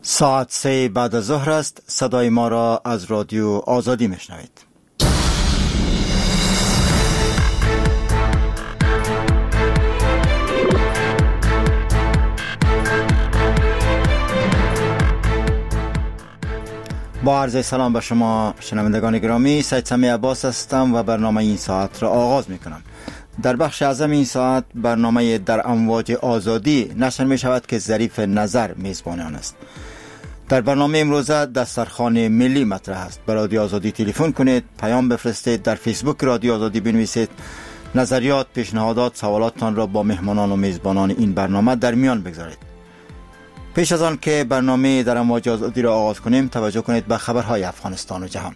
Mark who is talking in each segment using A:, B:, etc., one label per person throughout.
A: ساعت 3 بعد از ظهر است. صدای ما را از رادیو آزادی میشنوید. با عرض سلام به شما شنوندگان گرامی، سید سمی عباس هستم و برنامه این ساعت را آغاز میکنم. در بخش اعظم این ساعت برنامه در امواج آزادی نشر می شود که ظریف نظر میزبان آن است. در برنامه امروزه دسترخوان ملی مطرح است. به رادیو آزادی تلفن کنید، پیام بفرستید، در فیسبوک رادیو آزادی بنویسید، نظریات، پیشنهادات، سوالاتتان را با مهمانان و میزبانان این برنامه در میان بگذارید. پیش از آن که برنامه در امواج آزادی را آغاز کنیم، توجه کنید به خبرهای افغانستان و جهان.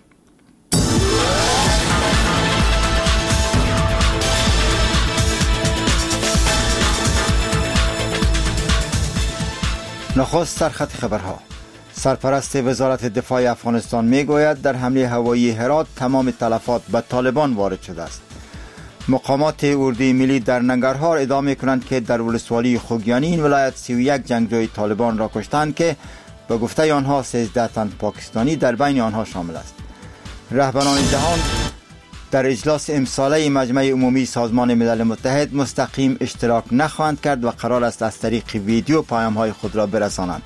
A: نخست سرخط خبرها. سرپرست وزارت دفاع افغانستان میگوید در حمله هوایی هرات تمام تلفات به طالبان وارد شده است. مقامات اردوی ملی در ننگرهار ادعا کنند که در ولسوالی خوگیانی این ولایت 31 جنگجوی طالبان را کشتند که به گفته آنها 13 تن پاکستانی در بین آنها شامل است. رهبران جهان در اجلاس امساله مجمع عمومی سازمان ملل متحد مستقیم اشتراک نخواهند کرد و قرار است از طریق ویدیو پیام‌های خود را برسانند.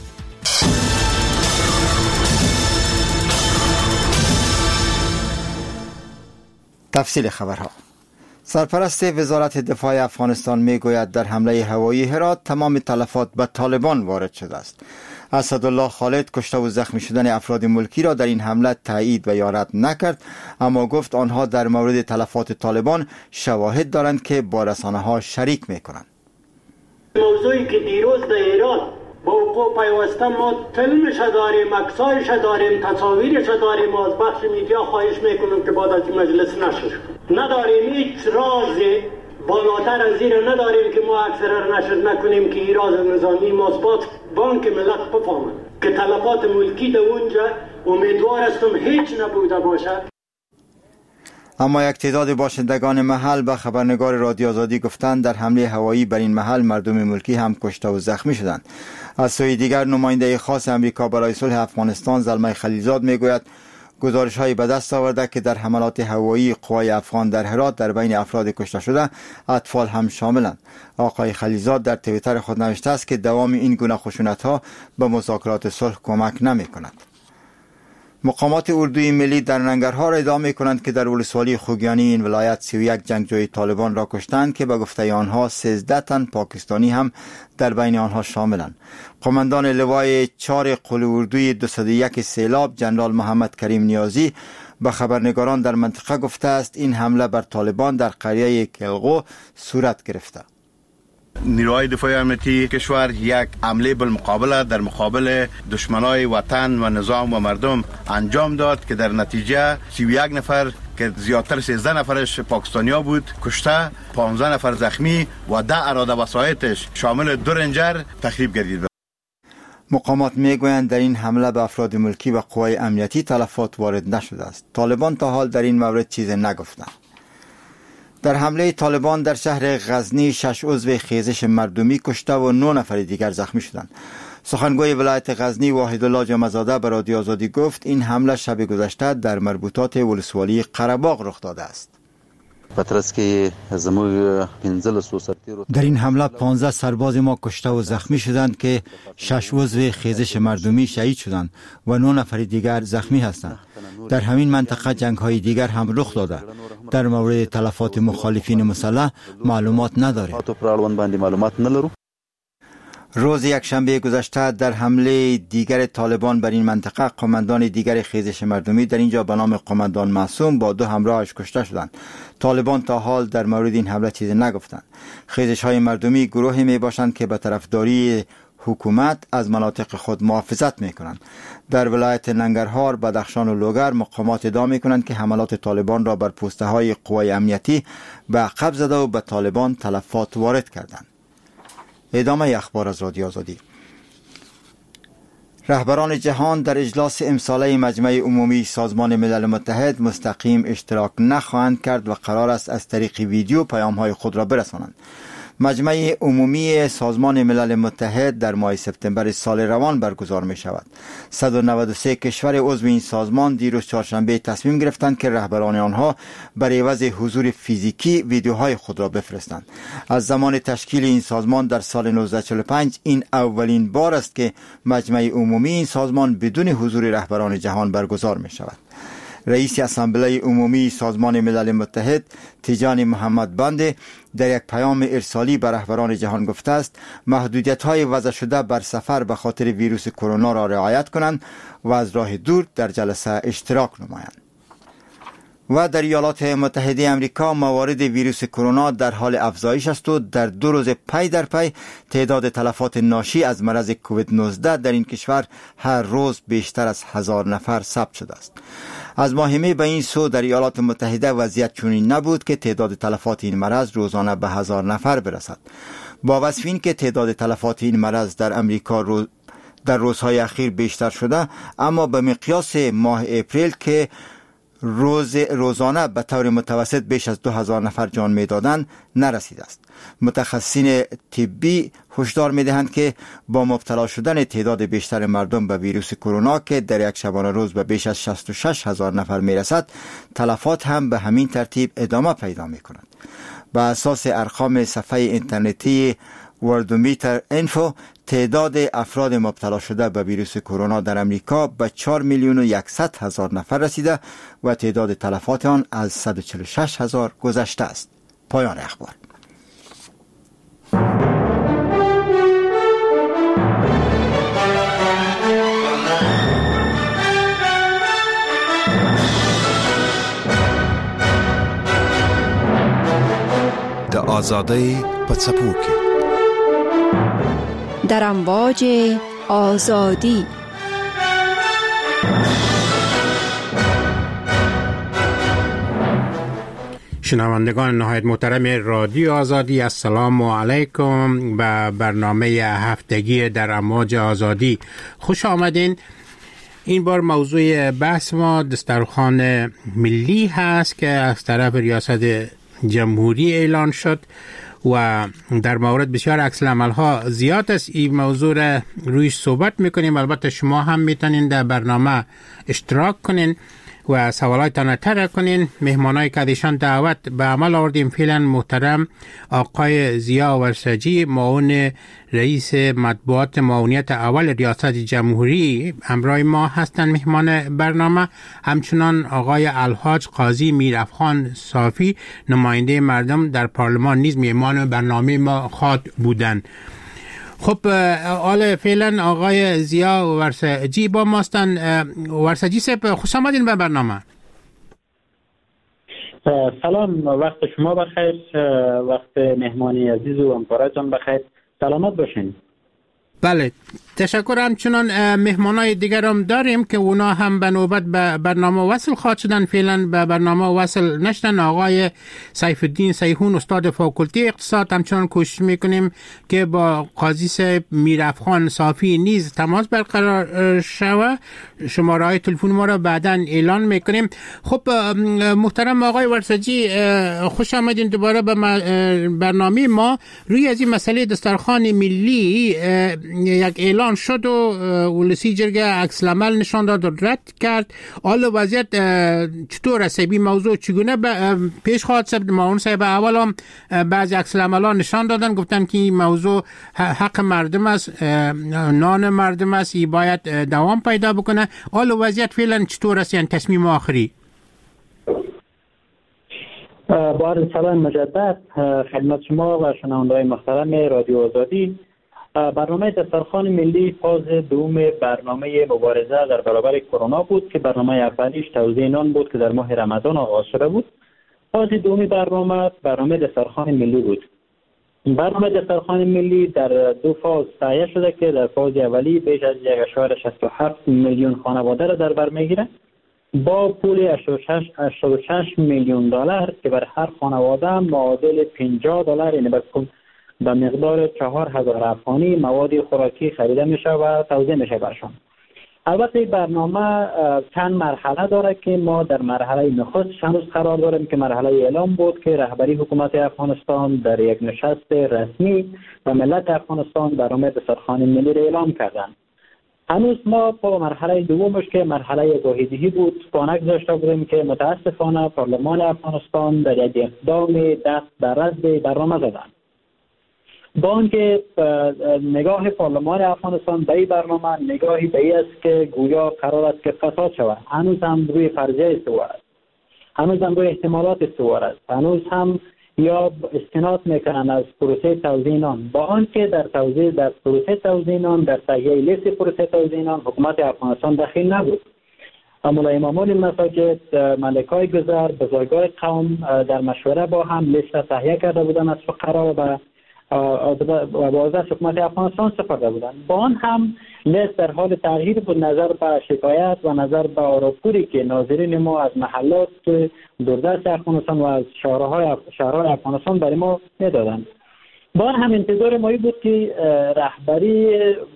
A: تفصیل خبرها. سرپرست وزارت دفاع افغانستان میگوید در حمله هوایی هرات تمام تلفات به طالبان وارد شده است. اسدالله خالد کشته و زخمی شدن افراد ملکی را در این حمله تایید و یا رد نکرد، اما گفت آنها در مورد تلفات طالبان شواهد دارند که با رسانه‌ها شریک میکنند.
B: موضوعی که دیروز در ایران با وقوع پیوسته ما فیلمش داریم، عکسایش داریم، تصاویرش داریم، از بخش میدیا خواهش میکنم که بعد از این مجلس نشر نداریم. هیچ رازی بالاتر از این نداریم که ما اکثر نشر نکنیم که این راز نظامی ماست. بانک ملت بفهمند که تلفات ملکی در اونجا امیدوار هستم هیچ نبوده باشه.
A: اما یک تعداد باشندگان محل به خبرنگار رادیو آزادی گفتند در حمله هوایی بر این محل مردم ملکی هم کشته و زخمی شدند. از سوی دیگر نماینده خاص امریکا برای صلح افغانستان زلمه خلیلزاد میگوید گزارش‌های به دست آورده که در حملات هوایی قوای افغان در هرات در بین افراد کشته شده اطفال هم شاملند. آقای خلیلزاد در توییتر خود نوشته است که دوام این گونه خشونت‌ها به مذاکرات صلح کمک نمی‌کند. مقامات اردوی ملی در ننگرهار ادعا می‌کنند که در ولسوالی خوگیانی این ولایت 31 جنگجوی طالبان را کشتند که به گفته آنها 13 تن پاکستانی هم در بین آنها شاملند. قماندان لوای 4 قول اردوی 201 سیلاب جنرال محمد کریم نیازی به خبرنگاران در منطقه گفته است این حمله بر طالبان در قریه کلغو صورت گرفته.
C: نیروهای دفاعی امنیتی کشور یک حمله بالمقابله در مقابل دشمنای وطن و نظام و مردم انجام داد که در نتیجه 31 نفر که زیادتر 13 نفرش پاکستانیا بود کشته، 15 نفر زخمی و 10 اراده وسایطش شامل 2 رنجر تخریب گردید.
A: مقامات میگویند در این حمله به افراد ملکی و قوای امنیتی تلفات وارد نشده است. طالبان تا حال در این مورد چیزی نگفتند. در حمله طالبان در شهر غزنی 6 عضو خیزش مردمی کشته و 9 نفر دیگر زخمی شدند. سخنگوی ولایت غزنی واحدالله جمعزاده به رادیو آزادی گفت این حمله شب گذشته در مربوطات ولسوالی قره‌باغ رخ داده است. در این حمله 15 سرباز ما کشته و زخمی شدند که 6 عضو خیزش مردمی شهید شدند و 9 نفر دیگر زخمی هستند. در همین منطقه جنگ‌های دیگر هم رخ داده. در مورد تلفات مخالفین مسلح معلومات نداریم. روز یکشنبه گذشته در حمله دیگر طالبان بر این منطقه قماندان دیگر خیزش مردمی در اینجا به نام قماندان معصوم با 2 همراهش کشته شدند. طالبان تا حال در مورد این حمله چیزی نگفتند. خیزش های مردمی گروهی می باشند که به طرفداری حکومت از مناطق خود محافظت می کنند. در ولایت ننگرهار، بدخشان و لوگر مقامات ادعا می کنند که حملات طالبان را بر پوسته های قوای امنیتی به عقب زده و به طالبان تلفات وارد کردند. ادامه اخبار از رادیو آزادی. رهبران جهان در اجلاس امساله مجمع عمومی سازمان ملل متحد مستقیم اشتراک نخواهند کرد و قرار است از طریق ویدیو پیام‌های خود را برسانند. مجمع عمومی سازمان ملل متحد در ماه سپتامبر سال روان برگزار می شود. 193 کشور عضو این سازمان دیروز چهارشنبه تصمیم گرفتند که رهبران آنها برای عوض حضور فیزیکی ویدیوهای خود را بفرستند. از زمان تشکیل این سازمان در سال 1945 این اولین بار است که مجمع عمومی این سازمان بدون حضور رهبران جهان برگزار می شود. رئیس اسامبله عمومی سازمان ملل متحد تیجانی محمد بنده در یک پیام ارسالی به رهبران جهان گفته است محدودیت‌های وضع شده بر سفر به خاطر ویروس کرونا را رعایت کنند و از راه دور در جلسه اشتراک نمایند. و در ایالات متحده آمریکا موارد ویروس کرونا در حال افزایش است و در 2 روز پی در پی تعداد تلفات ناشی از مرض کووید 19 در این کشور هر روز بیشتر از 1000 نفر ثبت شده است. از ماه می به این سو در ایالات متحده وضعیت چنین نبود که تعداد تلفات این مرض روزانه به 1000 نفر برسد. با وصف این که تعداد تلفات این مرض در امریکا در روزهای اخیر بیشتر شده، اما به مقیاس ماه اپریل که روزانه به طور متوسط بیش از 2000 نفر جان می‌دادند نرسیده است. متخصصین طبی هشدار می‌دهند که با مبتلا شدن تعداد بیشتر مردم به ویروس کرونا که در یک شبانه روز به بیش از 66000 نفر می‌رسد، تلفات هم به همین ترتیب ادامه پیدا می‌کند. به اساس ارقام صفحه اینترنتی وردومیتر اینفو، تعداد افراد مبتلا شده به ویروس کرونا در امریکا به 4,100,000 نفر رسیده و تعداد تلفات آن از 146,000 گذشته است. پایان اخبار.
D: د آزادی په څپو کې
E: در امواج آزادی.
F: شنوندگان نهایت محترم رادیو آزادی، السلام علیکم به برنامه هفتگی در امواج آزادی خوش آمدین. این بار موضوع بحث ما دسترخوان ملی هست که از طرف ریاست جمهوری اعلان شد و در مورد بسیار عکس العمل ها زیاد است. این موضوع را رویش صحبت میکنیم. البته شما هم میتونین در برنامه اشتراک کنین و سوالاتتان طرح کنین. مهمانایی که ازشان دعوت به عمل آوردیم فعلا محترم آقای ضیا ورسجی، معاون رئیس مطبوعات معاونیت اول ریاست جمهوری همراه ما هستند مهمان برنامه. همچنان آقای الحاج قاضی میرافخان صافی نماینده مردم در پارلمان نیز مهمان برنامه ما خواهد بودند. خب حالا فعلا آقای ضیا ورسجی با ماستن. ورسجی صاحب خوش آمدین به برنامه.
G: سلام، وقت شما بخیر، وقت مهمانی عزیز و همکارانتان بخیر. سلامت باشین.
F: بله تشکر. همچنان مهمانای دیگر هم داریم که اونا هم به نوبت به برنامه وصل خواهد شدن. فعلا به برنامه وصل نشدن. آقای سیف الدین سیحون استاد فاکولته اقتصاد، همچنان کوشش میکنیم که با قاضی صاحب میرافخان صافی نیز تماس برقرار شود. شماره های تلفن ما را بعدا اعلان میکنیم. خب محترم آقای ورسجی خوش آمدین دوباره به برنامه ما. روی از این مسئله دسترخوان ملی یک اعلان شد و ولسی جرگه عکس العمل نشان داد و رد کرد. حالا وضعیت چطور است؟ این موضوع چگونه پیش خواهد رفت؟ معاون صاحب اول هم بعضی عکس العمل‌ها نشان دادن، گفتن که این موضوع حق مردم است، نان مردم است، این باید دوام پیدا بکنه. حالا وضعیت فعلا چطور است؟ یعنی تصمیم آخری.
G: با عرض سلام مجدد خدمت شما و شنونده‌های محترم رادیو آزادی. برنامه دسترخوان ملی فاز دوم برنامه مبارزه در برابر کرونا بود که برنامه اولیش توزیع نان بود که در ماه رمضان آغاز شده بود. فاز دوم برنامه دسترخوان ملی بود. برنامه دسترخوان ملی در 2 فاز تهیه شده که در فاز اولی بیش از 1.67 میلیون خانواده را در بر میگیره با پول 86 میلیون دلار که بر هر خانواده معادل $50 یعنی به مقدار 4000 افغانی مواد خوراکی خریده میشه و توزیع میشه برشان. البته این برنامه چند مرحله داره که ما در مرحله نخست هنوز قرار داریم که مرحله اعلام بود که رهبری حکومت افغانستان در یک نشست رسمی و ملت افغانستان برنامه دسترخوان ملی را اعلام کردند. هنوز ما با مرحله دومش که مرحله گاهیدهی بود پانک داشته بودیم که متاسفانه پارلمان افغانستان در یک اقدام دست در رد برنامه زدند. با آنکه نگاه پارلمان افغانستان به این برنامه نگاهی به این است که گویا قرار است که فساد شود، هنوز هم روی فرضیه استوار است، هنوز هم روی احتمالات استوار است، هنوز هم یا استناد میکنن از پروسه توزیع نان، با آنکه در پروسه توزیع نان در تهیه لیست پروسه توزیع نان حکومت افغانستان دخیل نبود. اما امامان مساجد، ملکای گذر، بزرگای قوم در مشوره با هم لیست تهیه کرده بودن از فقرا و بازدست حکومت افغانستان سپرده بودند. با آن هم لیست در حال تغییر بود نظر به شکایت و نظر به آراپوری که ناظرین ما از محلات دوردست افغانستان و از شهرهای افغانستان برای ما میدادند. با آن هم انتظار ما بود که رهبری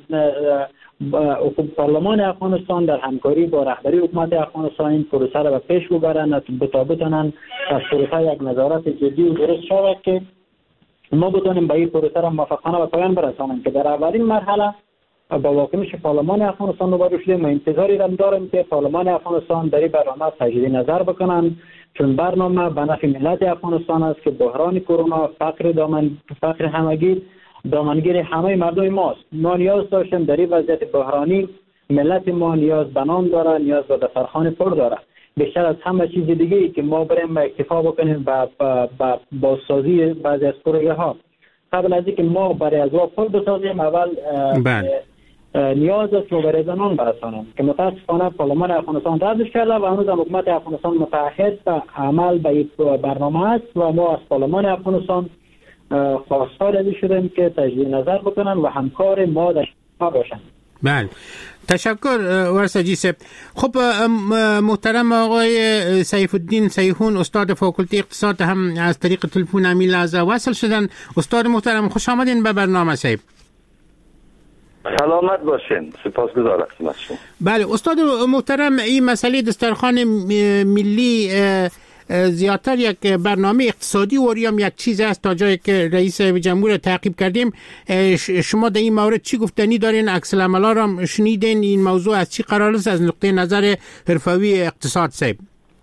G: پارلمان افغانستان در همکاری با رهبری حکومت افغانستان این پروسه را به پیش ببرند تا بتوانند از پروسه یک نظارت جدی و درست شود که ما بتونیم به این پروسه را موفقانه به پایان برسانیم که در اولین مرحله با واکنش پارلمان افغانستان روبرو شدیم و انتظاری را داریم که پارلمان افغانستان در این برنامه تجدید نظر بکنند، چون برنامه به نفع ملت افغانستان است که بحران کرونا، فقر همگیر دامنگیر همه مردم ماست. ما نیاز داشتیم در این وضعیت بحرانی ملت ما نیاز به نان داره، نیاز به دسترخوان پر داره. بیشتر از همه چیز دیگه که ما بریم اکتفا بکنیم با بازسازی بعضی از پروژه ها. قبل از اینکه ما برای از راه پل بسازیم اول نیاز است که برای نان برسانیم که متاسفانه پارلمان افغانستان ردش کرده و هنوز حکومت افغانستان متعهد به عمل به این برنامه است و ما از پارلمان افغانستان خواستار ازی شدیم که تجدید نظر بکنن و همکار ما در شما باشن.
F: بله، تشکر ورسجی صاحب. خب محترم آقای سیف الدین سیحون استاد فاکولته اقتصاد هم از طریق تلفن همین لحظه وصل شدن. استاد محترم خوش آمدین به برنامه صاحب.
H: سلامت باشین، سپاسگزار هستم از شما.
F: بله استاد محترم، این مسئله دسترخوان ملی زیادتر یک برنامه اقتصادی و یا یک چیز است تا جایی که رئیس جمهور تعقیب کردیم. شما در این مورد چی گفتنی دارین؟ عکس العملا را شنیدین؟ این موضوع از چی قرار است از نقطه نظر حرفوی اقتصاد صاحب؟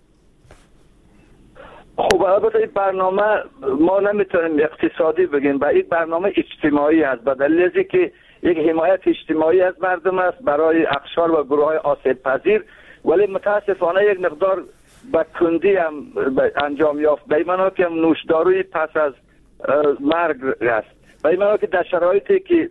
H: خب البته این برنامه ما نمیتونیم اقتصادی بگیم، با این برنامه اجتماعی است، به دلیل از اینکه یک حمایت اجتماعی از مردم است برای اقشار و گروه‌های آسیب پذیر، ولی متاسفانه یک مقدار با کندی هم انجام یافت. به این معنا که نوشداروی پس از مرگ است. به این معنا که در شرایطی که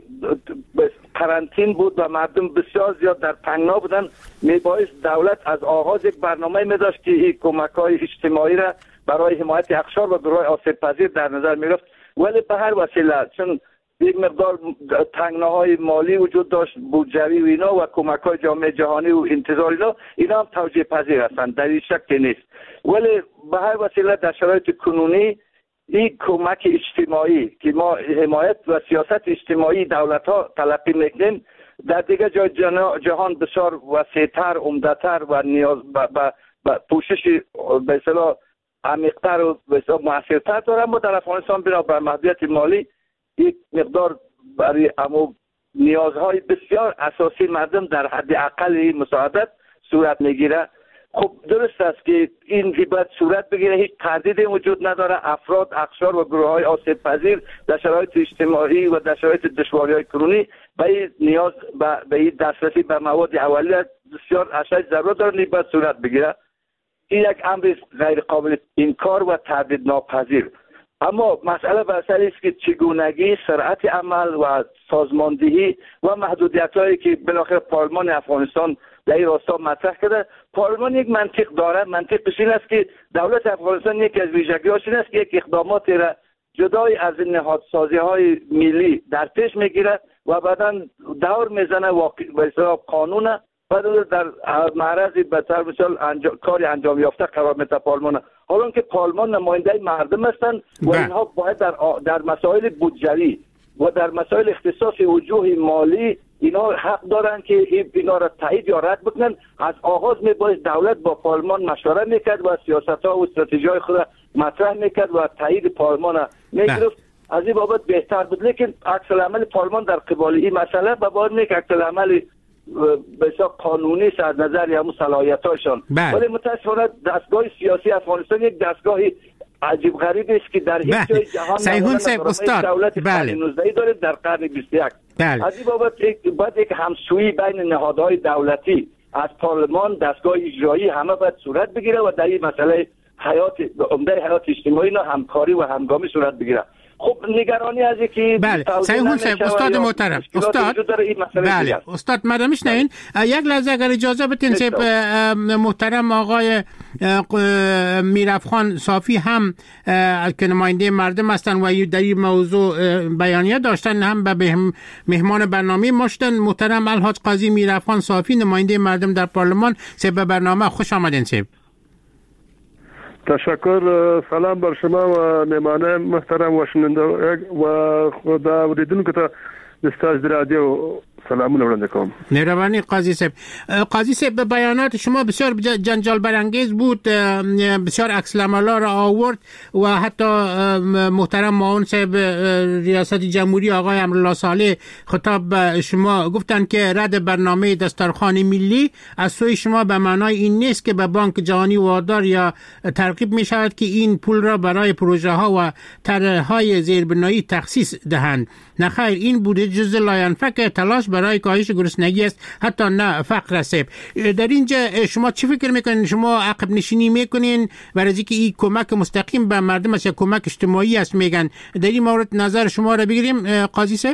H: قرنطین بود و مردم بسیار زیاد در تنگنا بودن، میبایست دولت از آغاز یک برنامه می‌داشت که این کمک‌های اجتماعی را برای حمایت اقشار و گروه‌های آسیب پذیر در نظر می‌گرفت، ولی به هر وسیله چون یک مقدار تنگناهای مالی وجود داشت، بودجوی و اینا و کمک‌های جامعه جهانی و انتظار اینا هم توجیه پذیر هستند، در این شک نیست. ولی به هر وسیله در شرایط کنونی این کمک اجتماعی که ما حمایت و سیاست اجتماعی دولت‌ها تلقی می‌کنیم در دیگه جای جهان بسیار وسیع‌تر، عمده‌تر و نیاز به پوشش به اصطلاح عمیق‌تر و بسیار موثرتر داره. ما در افغانستان بنابر محدودیت مالی یک مقدار برای نیازهای بسیار اساسی مردم در حد اقل مساعدت صورت میگیره. خب درست است که این باید صورت بگیره، هیچ تردیدی وجود نداره. افراد، اقشار و گروه‌های آسیب پذیر در شرایط اجتماعی و در شرایط دشواری‌های کرونی به نیاز به این دسترسی به مواد اولیه بسیار اشد ضرورت داره، باید صورت بگیره. این یک امر غیر قابل انکار و تردید ناپذیر. اما مسئله است که چگونگی سرعت عمل و سازماندهی و محدودیت‌هایی که بالاخره پارلمان افغانستان در این راستا مطرح کرده. پارلمان یک منطق داره، منطقش این است که دولت افغانستان یکی از ویژگی‌هاش این است که یک اقداماتی را جدای از نهادسازی‌های ملی در پیش میگیره و بعداً دور میزنه به اصطلاح قانون بعد در معرض به طور مثال کاری انجام یافته قرار میده پارلمان. حالا که پارلمان نماینده مردم هستند و اینها باید در مسائل بودجوی و در مسائل اختصاص وجوه مالی اینا حق دارن که اینا را تایید یا رد بکنن. از آغاز میباید دولت با پارلمان مشوره میکرد و سیاست‌ها و استراتژی‌های خود مطرح میکرد و تایید پارلمان را میگرفت. از این بابت بهتر بود. لیکن عکس العمل پارلمان در قبال این مسئله به بار میاد عکس العمل بسیار قانونی است از نظر یا صلاحیت‌هاشون. ولی متأسفانه دستگاه سیاسی افغانستان یک دستگاه عجیب غریب است که در هیچ جای جهان
F: سیهون صاحب استاد
H: دولت قرن 19 داره در قرن 21. از این بابت باید یک همسویی بین نهادهای دولتی از پارلمان دستگاه اجرایی همه باید صورت بگیره و در این مسئله عمده حیات اجتماعی همکاری و همگامی صورت بگیره. خب نگرانی از اینکه
F: بله سیهون صاحب استاد محترم استاد مدام شنین یک لحظه اگر اجازه بدین صاحب محترم آقای میرافخان صافی هم که نماینده مردم هستن و در این موضوع بیانیه داشتن هم به مهمان برنامه ما شدن. محترم الحاج قاضی میرافخان صافی نماینده مردم در پارلمان صاحب برنامه خوش آمدین صاحب.
I: تشکر. سلام بر شما و مهمان محترم و شنونده و خدا اوریدونکو ته استاد رادیو سلامونه وړاندې کوم.
F: مهربانی قاضی صاحب بیانات شما بسیار جنجال برانگیز بود، بسیار عکس العملا را آورد و حتی محترم معاون صاحب ریاست جمهوری آقای امرالله صالح خطاب به شما گفتند که رد برنامه دسترخوان ملی از سوی شما به معنای این نیست که به بانک جهانی وادار یا ترغیب می شود که این پول را برای پروژه ها و طرح‌های زیربنایی تخصیص دهند. نه خیر، این بوده جزء لاینفک تلاش برای کاهش گرسنگی است، حتی نه فقر است. در اینجا شما چی فکر میکنین؟ شما عقب نشینی میکنین برای اینکه این کمک مستقیم به مردم است یا کمک اجتماعی است میگن؟ در این مورد نظر شما را بگیریم قاضی صاحب.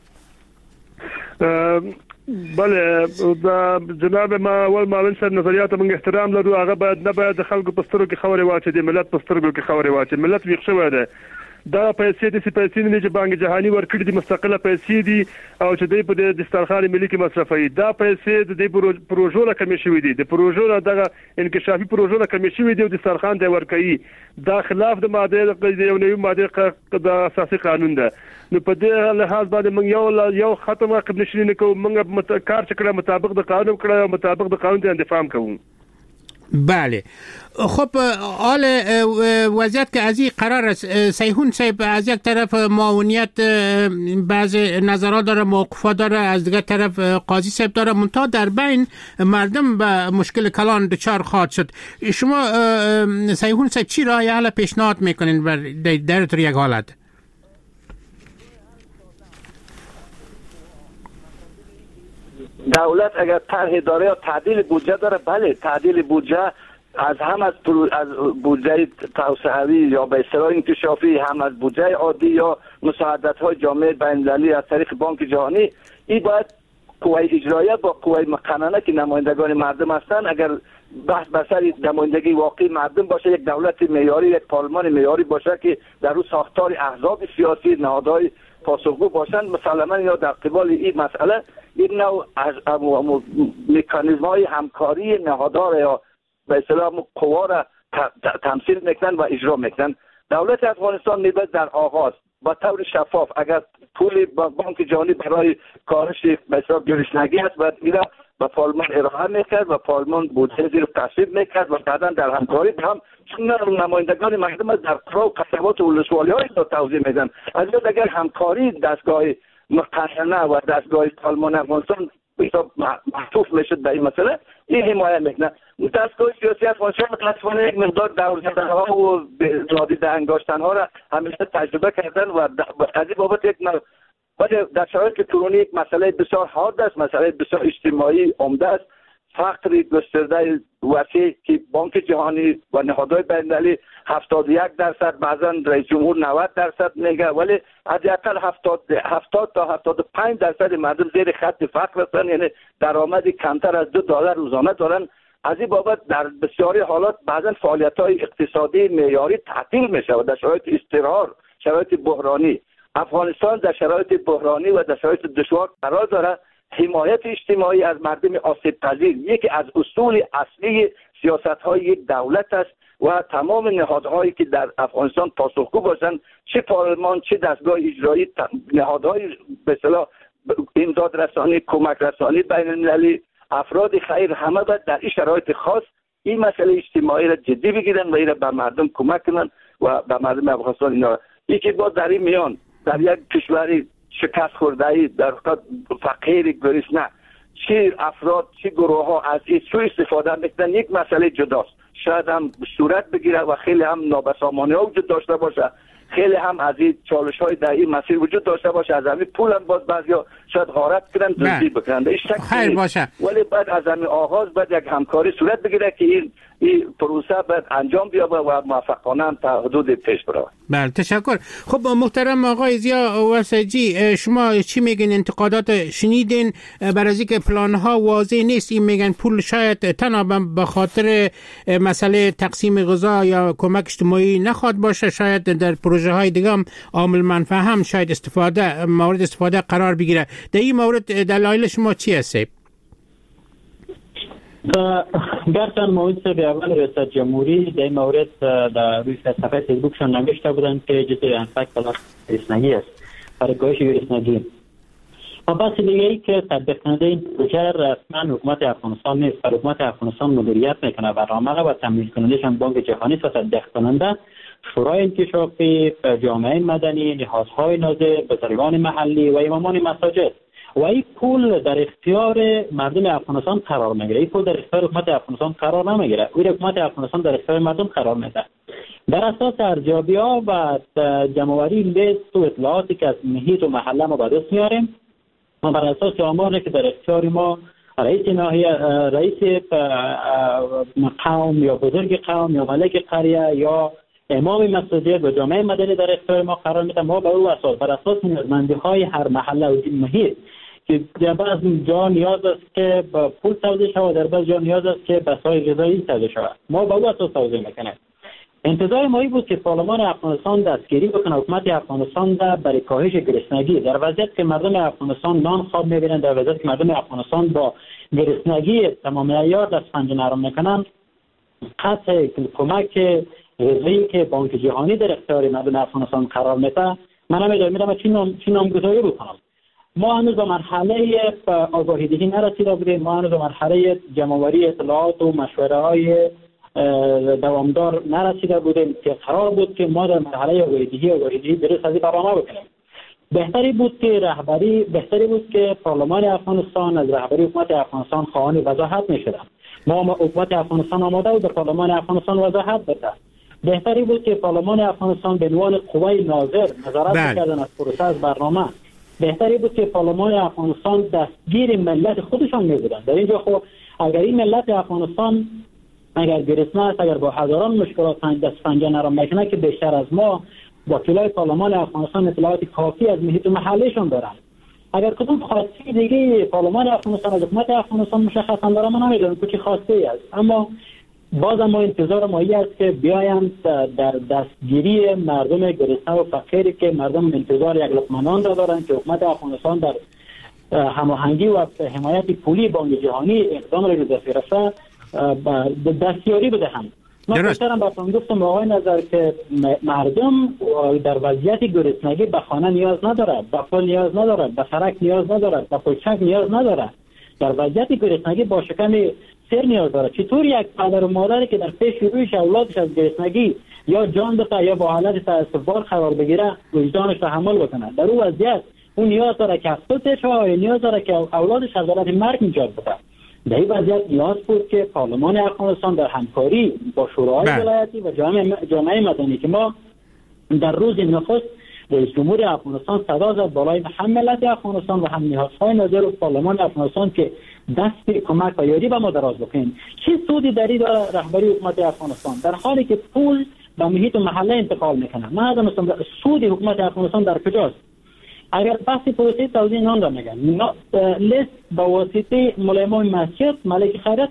I: بله جناب ما اول معاون صاحب نظریات موږ احترام لرو، هغه باید نه باید خلکو په سترګو کې خبرې واچي، د ملت په سترګو کې خبرې واچي. ملت ویښ شوی دی. دا پیسې د پیسې نه چې بانک جهانی ورکړي دي مستقله پیسې دي او چې دوی په دسترخوان ملي کې مصرفوي. دا پیسې د دې پروژو له کمې شوي دي، د پروژو له دغه انکشافي پروژو له کمې شوي دي او دسترخوان دی ورکوي. دا خلاف د ماده یو نوی ماده د اساسي قانون ده. نو په دې لحاظ باندې موږ یو ختم عقب نشینی نه کوو، موږ کار چې کړه مطابق د قانون کړه او مطابق د قانون ته دفاع کوو.
F: بله خب حال وضعیت که از این قرار است سیهون صاحب، از یک طرف معاونیت بعض نظرات داره، موقفات داره، از دیگر طرف قاضی صاحب داره، منتها در بین مردم به مشکل کلان دچار خواهد شد. شما سیهون صاحب چی راه حل پیشنهاد میکنین در طور یک حالت؟
H: دولت اگر طرح داره یا تعدیل بودجه داره، بله تعدیل بودجه از بودجه توسعوی یا به اصطلاح انکشافی، هم از بودجه عادی یا مساعدت‌های جامعه بین‌المللی از طریق بانک جهانی، این باید قوه اجراییه با قوه مقننه که نمایندگان مردم هستند. اگر بحث بر سر نمایندگی واقعی مردم باشه، یک دولت معیاری، یک پارلمان معیاری باشه که در اون ساختار احزاب سیاسی، نهادهای پاسخگو باشند، مسلماً یا در قبال این مسئله این نوع از مکانیزم‌های همکاری نهادها یا به اصطلاح قوا را تمثیل میکنن و اجرا میکنن. دولت افغانستان میباید در آغاز با طور شفاف اگر پول بانک جهانی برای کاهش به اصطلاح گرسنگی است باید اینا به پارلمان ارائه میکرد و پارلمان بودجه زیر تصویب میکرد و بعدا در همکاری هم چون نمایندگان مردم در قرا و قصبات و ولسوالی‌های توضیح میدن. از این اگر همکاری دستگاه مقننه و دستگاه پارلمان افغانستان محفوظ میشد به این مسئله، این حمایه میکنه. دستگاه سیاسی افغانستان متاسفانه یک مقدار دور زدن‌ها و نادیده انگاشتن‌ها را همیشه تجربه کردن و از این بابت یک در شرایط کنونی یک مسئله بسیار حاد است، مسئله بسیار اجتماعی عمده است، فقر گسترده وسیع که بانک جهانی و نهادهای بین‌المللی 71%، بعضا رئیس جمهور 90% میگه، ولی حداقل 70 تا 75% مردم زیر خط فقر هستند، یعنی درآمدی کمتر از $2 روزانه دارن. از این بابت در بسیاری حالات بعضا فعالیت‌های اقتصادی معیاری تعطیل میشه و در شرایط اضطرار، شرایط بحرانی، افغانستان در شرایط بحرانی و در شرایط دشوار قرار داره. حمایت اجتماعی از مردم آسیب پذیر یکی از اصول اصلی سیاست‌های یک دولت است و تمام نهادهایی که در افغانستان پاسخگو باشند، چه پارلمان چه دستگاه اجرایی، نهادهای به اصطلاح امداد رسانی، کمک رسانی بین المللی، افراد خیر، همه باید در این شرایط خاص این مسئله اجتماعی را جدی بگیرن و این را به مردم کمک کنن و به مردم افغانستان اینا یکی با در این میان در یک کشوری شکست خورده در فقیر گریسنه چه افراد چه گروه ها از این سوء استفاده میکنن یک مسئله جداست. شاید هم صورت بگیره و خیلی هم نابسامانی ها وجود داشته باشه، خیلی هم از این چالش های در این مسیر وجود داشته باشه، از همین پول هم باز بعضیا شاید غارت کنن دزدی بکنن،
F: خیر باشه،
H: ولی بعد از همین آغاز باید یک همکاری صورت بگیره که این پروسه باید انجام بیابه و موفقانه هم تا حدود پیش بره.
F: بله تشکر. خب محترم آقای ضیا وسجی، شما چی میگین؟ انتقادات شنیدین بر از اینکه پلان ها واضح نیست، این میگن پول شاید تنها به خاطر مسئله تقسیم غذا یا کمک اجتماعی نخواد باشه، شاید در پروژه های دیگه هم عامل منفعه هم شاید مورد استفاده قرار بگیره. در این مورد دلایل شما چی هست؟
G: گرچه موضوع به اول ریاست جمهوری در این مورد در روی صفحه فیسبوکشان نوشته بودند که جزء انفاق پلاس گرسنگی است، برای کاهش گرسنگی. و بحث دیگه ای که تطبیق کننده این پروژه رسما حکومت افغانستان نیست، برای حکومت افغانستان مدیریت میکنه برنامه و تمویل کنندش هم بانک جهانی است و تطبیق کننده شورای انکشافی، جامعه مدنی، نهادهای ناظر، بزرگان محلی و امامان مساجد. و این پول در اختیار مردم افغانستان قرار میگیره، این پول در اختیار حکومت افغانستان قرار نمیگیره، این حکومت افغانستان در اختیار مردم قرار میده. در اساس ارزیابی‌ها و جمع‌آوری لیست و اطلاعاتی که از محیط و محله ما به دست میاریم و بر اساس آماری که در اختیار ما رئیس ناحیه، رئیس قوم یا بزرگ قوم یا ملک قریه یا امام مسجد و جامعه مدنی در اختیار ما قرار میده، ما به اون اساس بر اساس نیازمندی‌های هر محله و محیط که در بعضی جا نیاز است که با پول توزیع شود، در بعضی جا نیاز است که بسای غذایی توزیع شود، ما به اون اساس توزیع میکنیم. انتظار ما این بود که پارلمان افغانستان دستگیری بکنه حکومت افغانستان برای کاهش گرسنگی در وضعیت که مردم افغانستان نان خواب میبینن، در وضعیت که مردم افغانستان با گرسنگی تمام عیار دست پنجه نرم میکنن، قطع کمک غذایی که بانک جهانی در اختیار مردم افغانستان قرار میده، من نمیدونم چی نامگذاری بکنم. ما هنوز به مرحله آگاهی دهی نرسیده بودیم، ما هنوز به مرحله جمع‌آوری اطلاعات و مشوره های دوامدار نرسیده بودیم که قرار بود که ما در مرحله آگاهی دهی درست از این برنامه بکنیم. بهتری بود که پارلمان افغانستان از رهبری حکومت افغانستان خواهان وضاحت می‌شدند. ما حکومت افغانستان آماده بود در پارلمان افغانستان وضاحت بده. بهتری بود که پارلمان افغانستان به عنوان قوای ناظر نظارت می‌کردن از پروسه از برنامه. بهتری بود که پارلمان افغانستان دستگیر ملت خودشان می‌بودند. در اینجا خب اگر این ملت افغانستان اگر گرسنه است، اگر با هزاران مشکلات دست پنجه نرم میکنه که بیشتر از ما وکلای پارلمان افغانستان اطلاعات کافی از محیط و محلشون دارن، اگر کدوم خواسته دیگه پارلمان افغانستان از حکومت افغانستان مشخصا داره، من نمیدونم که چه خواسته ای است، اما باز ما انتظار ما این است که بیایند در دستگیری مردم گرسنه و فقیری که مردم انتظار یک لقمه نان را دارند که حکومت افغانستان در هماهنگی و حمایت پولی بانک جهانی اقدام را دست گرفته دستیاری بدهند. من بیشترم براتون گفتم آقای نظر که مردم در وضعیت گرسنگی به خانه نیاز نداره، به پول نیاز نداره، به سرک نیاز نداره، به پلچک نیاز نداره، در وضعیت گرسنگی با شکم سر نیاز داره. چطور یک پدر و مادری که در پیش رویش اولادش از گرسنگی یا جان بده یا با حالت تعصب‌بار قرار بگیره وجدانش تحمل بکنه؟ در اون وضعیت اون نیاز داره که خودش نیاز داره که اولادش از حالت مرگ نجات بده. در این وضعیت نیاز بود که پارلمان افغانستان در همکاری با شورای ولایتی و جامعه مدنی که ما در روز نخست رئیس جمهور افغانستان صدا زد بالای هم ملت افغانستان و هم نهادهای ناظر و پارلمان افغانستان که دست کمک و یاری به ما دراز بکنیم. چه سودی در این داره رهبری حکومت افغانستان در حالی که پول به محیط و محله انتقال میکنه؟ من نمی‌دونم سود حکومت افغانستان در کجاست. اگر بحث پروسه توزیع نان را میگن، لیست با واسطه مولای امام مسجد ملک خیرت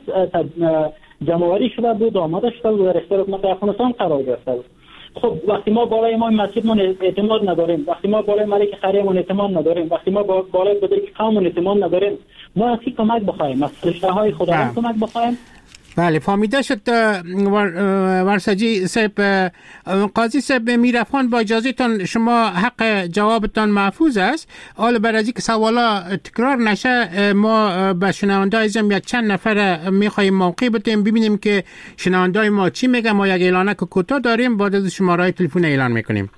G: جمع‌آوری شده بود، آماده شده بود، در اختیار حکومت افغانستان قرار گرفته بود. خب وقتی ما بالای امام مسجدمون اعتماد نداریم، وقتی ما بالای ملک خیرمون اعتماد نداریم، وقتی ما بالای بزرگ قوممون اعتماد نداریم، ما از کی کمک بخوایم؟ از فرشته‌های خداوند کمک بخوایم؟
F: بله فهمیده شد ورسجی صاحب. قاضی صاحب میرافان با اجازهتان شما حق جوابتان محفوظ است. حالا برای اینکه سوالا تکرار نشه ما به شنونده عزیزم یک چند نفر میخوایم موقع بدیم ببینیم که شنونده ما چی میگه. ما یک اعلانه که کوتاه داریم بعد از شماره تلفن اعلان میکنیم.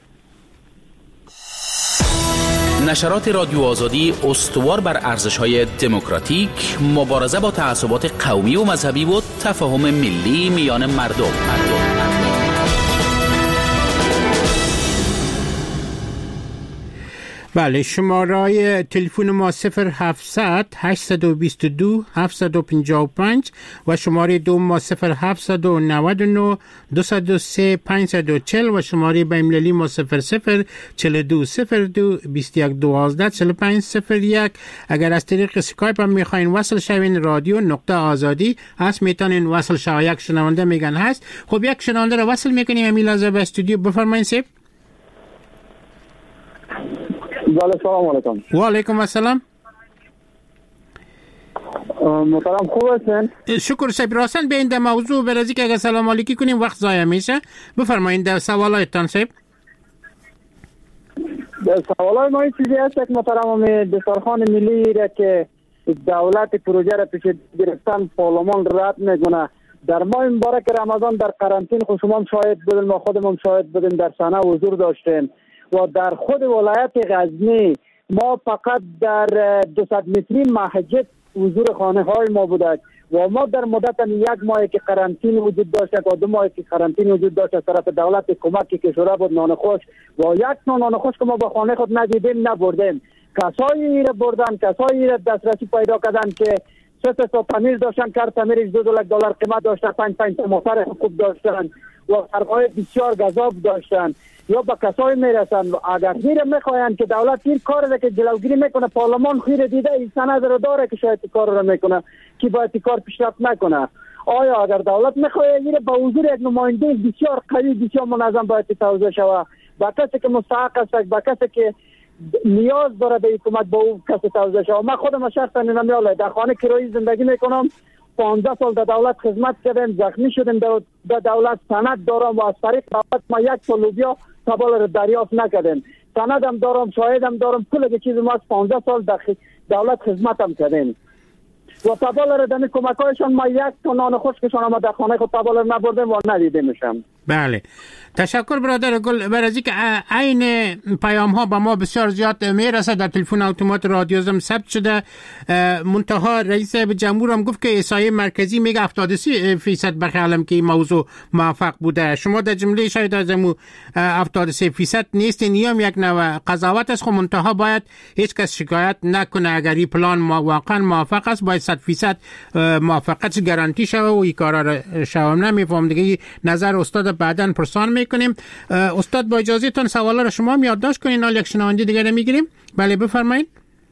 J: نشرات رادیو آزادی استوار بر ارزش‌های دموکراتیک، مبارزه با تعصبات قومی و مذهبی و تفاهم ملی میان مردم.
F: بله شماره تلفن ما 0700 822 755 و شماره دوم ما 0799 203 540 و شماره بین‌المللی ما 0042 02 21 12 45 01. اگر از طریق اسکایپ هم میخواین وصل شوین رادیو نقطه آزادی هست میتونین وصل شو. یک شنونده میگن هست. خب یک شنونده رو وصل میکنیم امیل از به استودیو. بفرمایید سیب.
K: بله سلام علیکم.
F: و علیکم السلام.
K: محترم خوب هستین؟
F: شکر صاحب. راستن به این در موضوع برازی که اگر سلام علیکی کنیم وقت ضایع میشه. بفرمایید در سوالایتان صاحب.
K: در سوالای ما این چیزی هست که محترم دسترخوان ملی را که دولت پروژه را پیش گرفتن پارلمان رد میکنه. در ماه مبارک رمضان در قرنطینه خود شما شاهد بودین، ما خودمون شاهد بودیم، در صحنه حضور داشتیم و در خود ولایت غزنی ما فقط در 200 متری مسجد حضور خانه های ما بوده و ما در مدت یک ماه که قرنطینه وجود داشت و 2 ماه که قرنطینه وجود داشت از طرف دولت کمکی که شده بود نان خوش و یک نان خوش که ما به خانه خود ندیدیم نبردیم. کسایی را بردن، کسایی را دسترسی پیدا کردن که 3 تا پنیر داشتن، کار پنیرش $2 قیمت داشته، 5 تا موتر خوب داشتن و فرقای بسیار گذاب داشتن. یا به کسایی میرسن اگر خیره میخواین که دولت این کار را که جلوگیری میکنه پارلمان خیره دیده این سند را داره که شاید کار را میکنه که باید کار پیشرفت نکنه. آیا اگر دولت میخواد این به حضور یک نماینده بسیار قوی بسیار منظم باید توضیح شود با کسی که مستحق است، با کسی که نیاز داره به حکومت با اون کسی توضیح شود. من خودم شخصا نمیاله در خانه کرایی زندگی میکنم، 15 سال در دولت خدمت کردم، زخمی شدم در دولت، سند دارم و از طریق دولت ما 1 تا لوبیا تبال رو دریافت نکردم. سندم دارم، شاهدم دارم، کل چیز ما از 15 سال در دولت خدمتم کردیم و تبال رو دمی کمکایشان ما 1 تا نان خشکشان ما در خانه خود تبال رو نبردم و ندیدیمشم.
F: بله تشکر برادر گل. برای که عین پیام ها به ما بسیار زیاد میرسه در تلفن اتومات رادیو زم ثبت شده. منتها رئیس جمهور هم گفت که احصایه مرکزی میگه 73% بخیالم که این موضوع موفق بوده. شما در جمله شاید از امو 73% نیستین. یا یک نوع قضاوت است. خب منتها باید هیچ کس شکایت نکنه. اگر این پلان واقعا موفق است باید 100% موفقیت گارانتی شوه و این کارا را شوم نمیفهم دیگه. نظر استاد بعداً پرسان میکنیم. استاد با اجازهتون سوالا رو شما هم یادداشت کنین. حالا یک شنونده دیگه میگیریم. بله بفرمایید.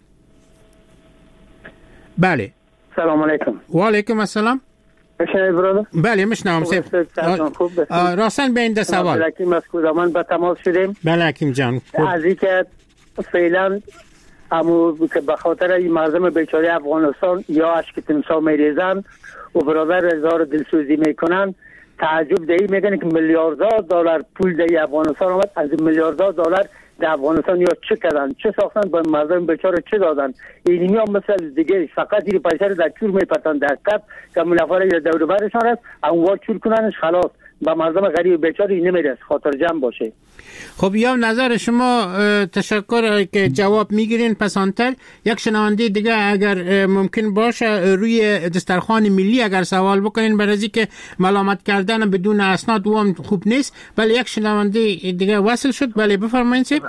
F: بله
K: سلام علیکم.
F: و علیکم السلام.
K: میشنوید برادر؟
F: بله میشنوم. راستن به این سوال
K: بلکیم از کودمان به تماس شدیم.
F: بله حکیم جان.
K: از اینکه فعلا امو که به خاطر این مردم بیچاره افغانستان یا اشک تمساح میریزن و برادر هزار دلسوزی میکنن، تعجب دهی میگن که میلیاردها دلار پول در افغانستان آمد. از میلیاردها دلار در افغانستان یا چه کردن، چه ساختن، با مردم بیچاره چه دادن؟ اینمی هم مثل دیگه فقط این پیسه رو در چور میپتن در کف که منافع یا دور برشان است اونوار چور کننش خلاص با مردم غریب بیچاره این نمیرس. خاطر جمع باشه.
F: خب یا نظر شما تشکر که جواب میگیرین. پسانتر یک شنونده دیگه اگر ممکن باشه روی دسترخوان ملی اگر سوال بکنین برای که ملامت کردن بدون اسناد و هم خوب نیست. بله یک شنونده دیگه وصل شد. بله بفرمایید سیب.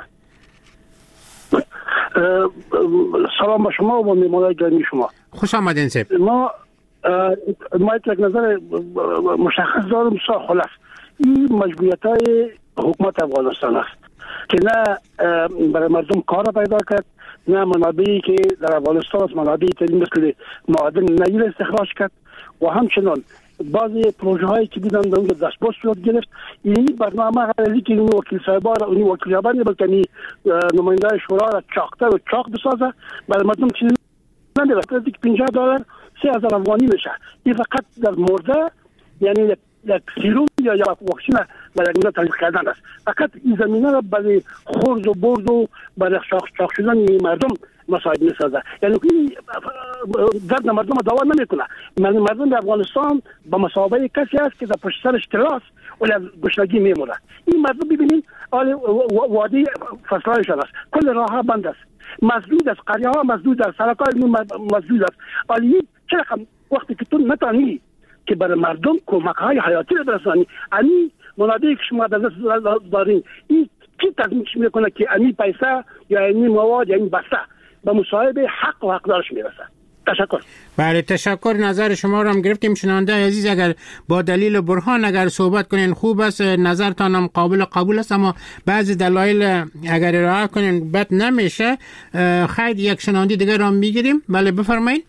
L: سلام با شما و میمانای گرامی شما.
F: خوش آمدین سیب.
L: ما یک نظر مشخص دارم خلاص این مجبوریت های حکومت افغانستان است که نه برای مردم کار پیدا کرد، نه منابعی که در افغانستان است منابعی ترین مثل معادن نیر استخراج کرد و همچنان بعضی پروژه هایی که دیدن در اونجا دستباز شد گرفت. این برنامه غیری که این وکیل صاحبان و این وکیل صاحبان بلکه نماینده شورا را چاقتر و چاق بسازه برای مردم چیزی نمیده. $50 3000 افغانی میشه. این فقط در مرده، یعنی یک سیروم یا یک واکسن برای این تزریق کردن است. فقط این زمینه را برای خرد و برد و برای شاخ شدن مردم مساعد میسازه. یعنی این درد مردم دوا نمیکنه. مردم افغانستان با مسابقه کسی است که در پشت سرش تراس ولی از گشنگی میمونه. این مردم ببینید وادی فصلایشان است، کل راه ها بند است، مسدود است، قریه ها مسدود است، سرکای مسدود است. ولی چه رقم وقتی که تو نتانی که برای مردم کمک های حیاتی را برسانی، امی منادی که شما در دست دارین، این کی تضمین میکنه که امی پیسه یا امی مواد یا این بسته به مصاحب حق و حقدارش میرسه؟ تشکر.
F: بله تشکر. نظر شما را هم گرفتیم. شنونده عزیز اگر با دلیل و برهان اگر صحبت کنین خوب است، نظرتان هم قابل قبول است، اما بعضی دلایل اگر ارائه کنین بد نمیشه. خیر یک شنونده دیگر را میگیریم. بله بفرمایید.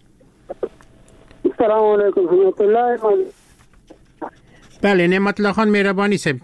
K: سلام علیکم ورحمت الله.
F: بله نعمت الله خان مهربانی صاحب.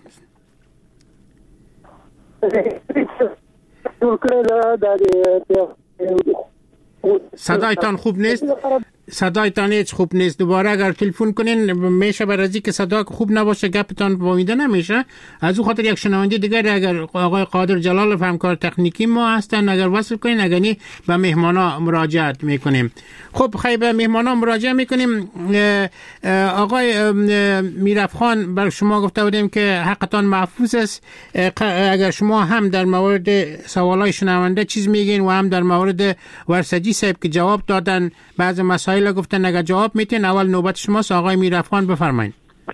F: صدایتان خوب نیست. صدایتان هیچ خوب نیست. دوباره اگر تلفن کنین میشه برای که صدا خوب نباشه گپتان فهمیده نمیشه. از اون خاطر یک شنونده دیگر اگر آقای قادر جلال همکار تکنیکی ما هستن اگر وصل کنین، اگر نی به مهمانا مراجعت میکنیم. خب خیلی به مهمانا مراجعه میکنیم. آقای میرافخان بر شما گفته بودیم که حقتان محفوظ است. اگر شما هم در مورد سوالای شنونده چیز میگین و هم در مورد ورسجی صاحب که جواب دادن بعض مسائل گفتن اگر جواب میتین اول نوبت شماست. آقای میرافخان بفرمایید.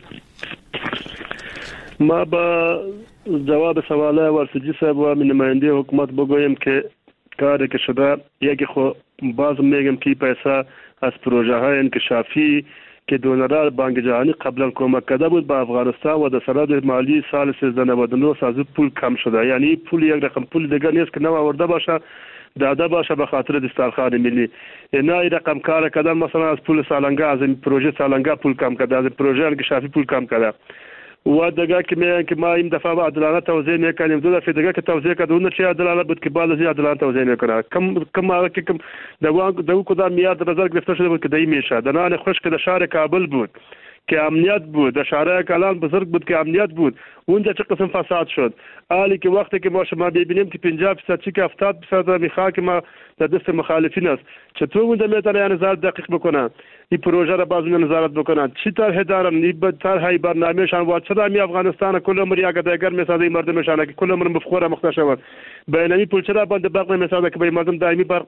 I: ما با جواب سوال ورسجی صاحب و نماینده حکومت بگویم که کاری که شده یکی خو باز میگم که پیسه از پروژه های انکشافی که دونرها بانک جهانی قبلا کمک کرده بود به افغانستان و در سند مالی سال 1399 از پول کم شده. یعنی پول یک رقم پول دیگر نیست که نو آورده باشه داده باشه به خاطر دسترخوان ملی. نه این رقم کار کردن مثلا از پول سالانگه از این پروژه سالانگه پول کم کرده، از پروژه انکشافی پول کم کرده. و دیگه که میگن که ما این دفعه عادلانه توزیع میکنیم، دو دفعه دیگه که توزیع کردن اون چه عادلانه بود که بعد از عادلانه توزیع میکنه. کم دو کدام میاد نظر گرفته شده بود که دایی میشه. دنان خوش که در شهر کابل بود که امنیت بود، در شهر کلان بزرگ بود که امنیت بود، اونجا چه قسم فساد شد. حالی که وقتی که ما شما ببینیم که 50% چی که 70% میخواد که ما در دست مخالفین است، چطور اونجا میتونه نظارت دقیق بکنن، این پروژه را باز نظارت بکنن، چی طرح دارن، این طرح برنامه‌شان و چرا می افغانستان کل عمر یک دیگر میسازه مردمشان که کل عمر مفخور مختشون بینمی پول چرا بند باغ نمیسازه که به مردم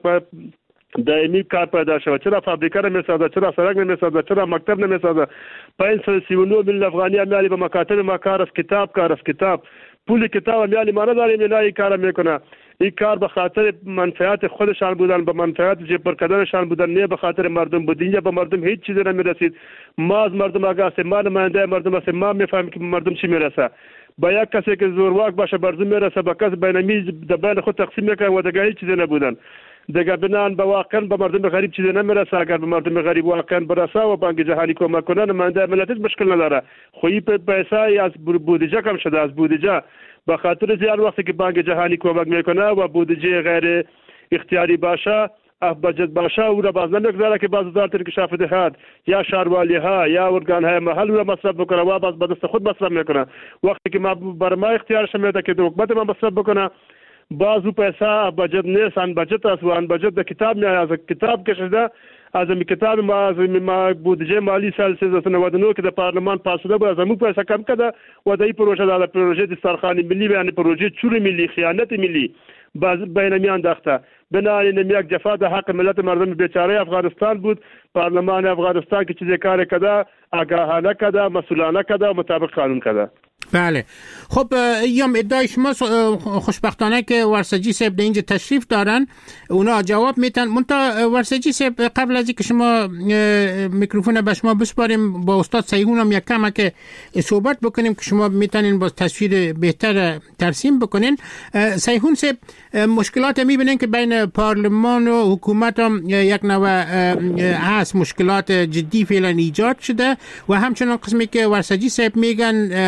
I: دائمی کار پیدا شود، چرا فابریکه نمیسازه، چرا سرک نمیسازه، چرا مکتب نمیسازه. 539 میلیون افغانی میالی به مکاتب ما کار از کتاب پول کتاب میالی ما نداریم، نه این کار میکنه. این کار به خاطر منفعت خودشان بودن، به منفعت جیب پر کردنشان بودن، نه به خاطر مردم بود. اینجا به مردم هیچ چیزی نمیرسید. ما از مردم آگاه ما نماینده مردم هستیم، ما میفهمیم که مردم چی میرسه. با یک کسی که زورواک باشه مردم میرسه، با کسی بینمی بین خود تقسیم میکنه و دیگه هیچ چیزی نبودن. دیگه بنان به واقعا به مردم غریب چیزی نمیرسه. اگر به مردم غریب واقعا برسه و بانک جهانی کمک کنه نماینده ملت مشکل نداره. خویی پیسه از بودجه کم شده، از بودجه به خاطر زیاد وقتی که بانک جهانی کمک میکنه و بودجه غیر اختیاری باشه بجت باشه او را باز نمیگذاره که باز وزارت انکشاف دهات یا شهروالی ها یا ارگان های محل را مصرف بکنه و باز به دست خود مصرف میکنه. وقتی که ما بر ما اختیارش میده که حکومت ما مصرف بکنه بعضو پیسه بجت نیست، ان بجت است و ان بجت در کتاب میاد، از کتاب کشیده از این کتاب ما بودجه مالی سال 1399 که در پارلمان پاس شده بود از همون پیسه کم کرده و در این پروژه دسترخوان ملی یعنی پروژه چور ملی، خیانت ملی بین انداخته. بنابراین یک جفا در حق ملت مردم بیچاره افغانستان بود. پارلمان افغانستان که چیزی کار کرده آگاهانه کرده، مسئولانه کرده و مطابق قانون کرده.
F: بله خب یم ادعای شما خوشبختانه که ورسجی صاحب در اینجا تشریف دارن، اونا جواب میتن. منتها ورسجی صاحب قبل از اینکه شما میکروفون به شما بسپاریم با استاد سیهون هم یک کم که صحبت بکنیم که شما میتونین با تصویر بهتر ترسیم بکنین. سیهون صاحب مشکلات میبینین که بین پارلمان و حکومت هم یک نوع هست، مشکلات جدی فعلا ایجاد شده و همچنان قسمی که ورسجی صاحب میگن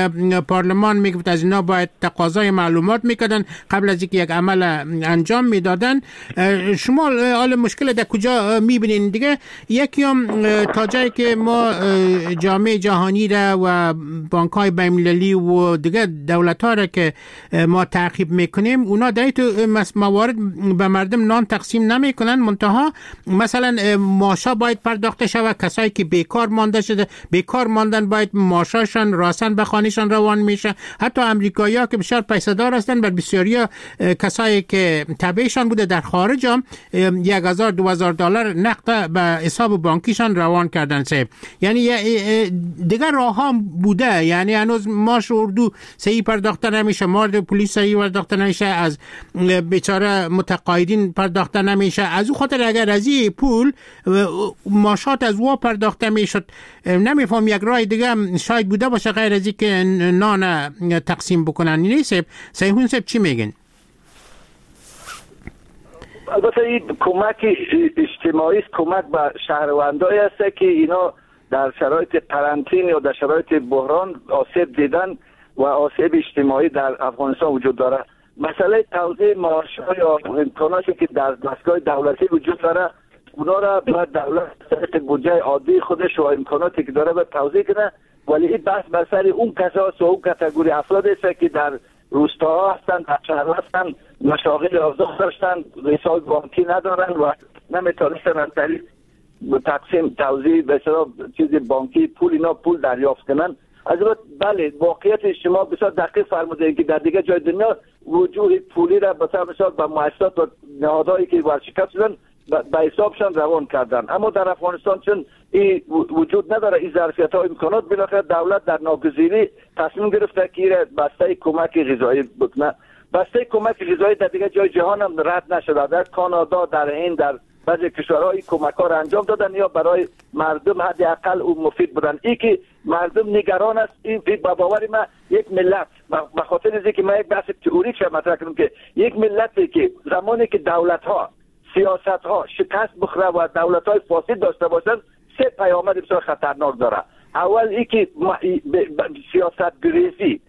F: پارلمان میگفت از اینا باید تقاضای معلومات میکردن قبل از اینکه یک عمل انجام میدادن. شما حال مشکل در کجا میبینین دیگه؟ یکی هم تا جایی که ما جامعه جهانی را و بانک های بین‌المللی و دیگه دولت ها را که ما تعقیب میکنیم، اونا در این موارد به مردم نان تقسیم نمیکنن، منتها مثلا معاشا باید پرداخته شود، کسایی که بیکار ماندن باید معاشاشان راسن به خانهشان روان میشه. حتی امریکایی‌ها که بسیار پیسه‌دار هستند، بر بسیاری کسایی که تبعشان بوده در خارج هم $1,000-2,000 نقد به حساب بانکیشان روان کردن صاحب. یعنی دیگر راه هم بوده، یعنی هنوز معاش اردو صحیح پرداخته نمیشه، مارد پلیس صحیح پرداخته نمیشه، از بیچاره متقاعدین پرداخته نمیشه. از اون خاطر اگر از این پول معاشات از وا پرداخته میشد، نمیفهم یک راه دیگه شاید بوده باشه غیر از اینکه نان تقسیم بکنن. نیست سیهون صاحب چی میگن؟
H: البته این کمک اجتماعی، کمک به شهروندایی است که اینا در شرایط قرنطینه یا در شرایط بحران آسیب دیدن و آسیب اجتماعی در افغانستان وجود داره. مسئله توزیع معاش‌ها یا امکاناتی که در دستگاه دولتی وجود داره، اونا را باید دولت سر بودجه عادی خودش و امکاناتی که داره باید توزیع کنه، ولی این بحث بر سر اون کساست و اون کاتگوری افراد است که در روستاها هستن، در شهر هستن، مشاغل آزاد داشتن، حساب بانکی ندارن و نمیتونستن از طریق تقسیم توزیع به اصطلاح چیز بانکی پول دریافت کنن. البته بله، واقعیت اجتماع بسیار دقیق فرمودید که در دیگه جای دنیا وجوه پولی را مثلا به مؤسسات و نهادهایی که ورشکست شدن به حسابشان روان کردن، اما در افغانستان چون این وجود نداره، این ظرفیت ها امکانات، بالاخره دولت در ناگزیری تصمیم گرفته که بسته کمک غذایی بکنه. بسته کمک غذایی در دیگه جای جهان هم رد نشده، در کانادا، در هند، در بعضی کشورهای کمک ها را انجام دادن یا برای مردم حداقل اون مفید بودن. این که مردم نگران است، این به باور من یک ملت، به خاطر اینکه من یک بحث تئوریک مطرح کردم که یک ملتی که زمانی که دولت ها سیاست ها شکست بخوره و دولت های فاسد داشته باشن، سه پیامد بسیار خطرناک داره. اول اینکه سیاست گریزی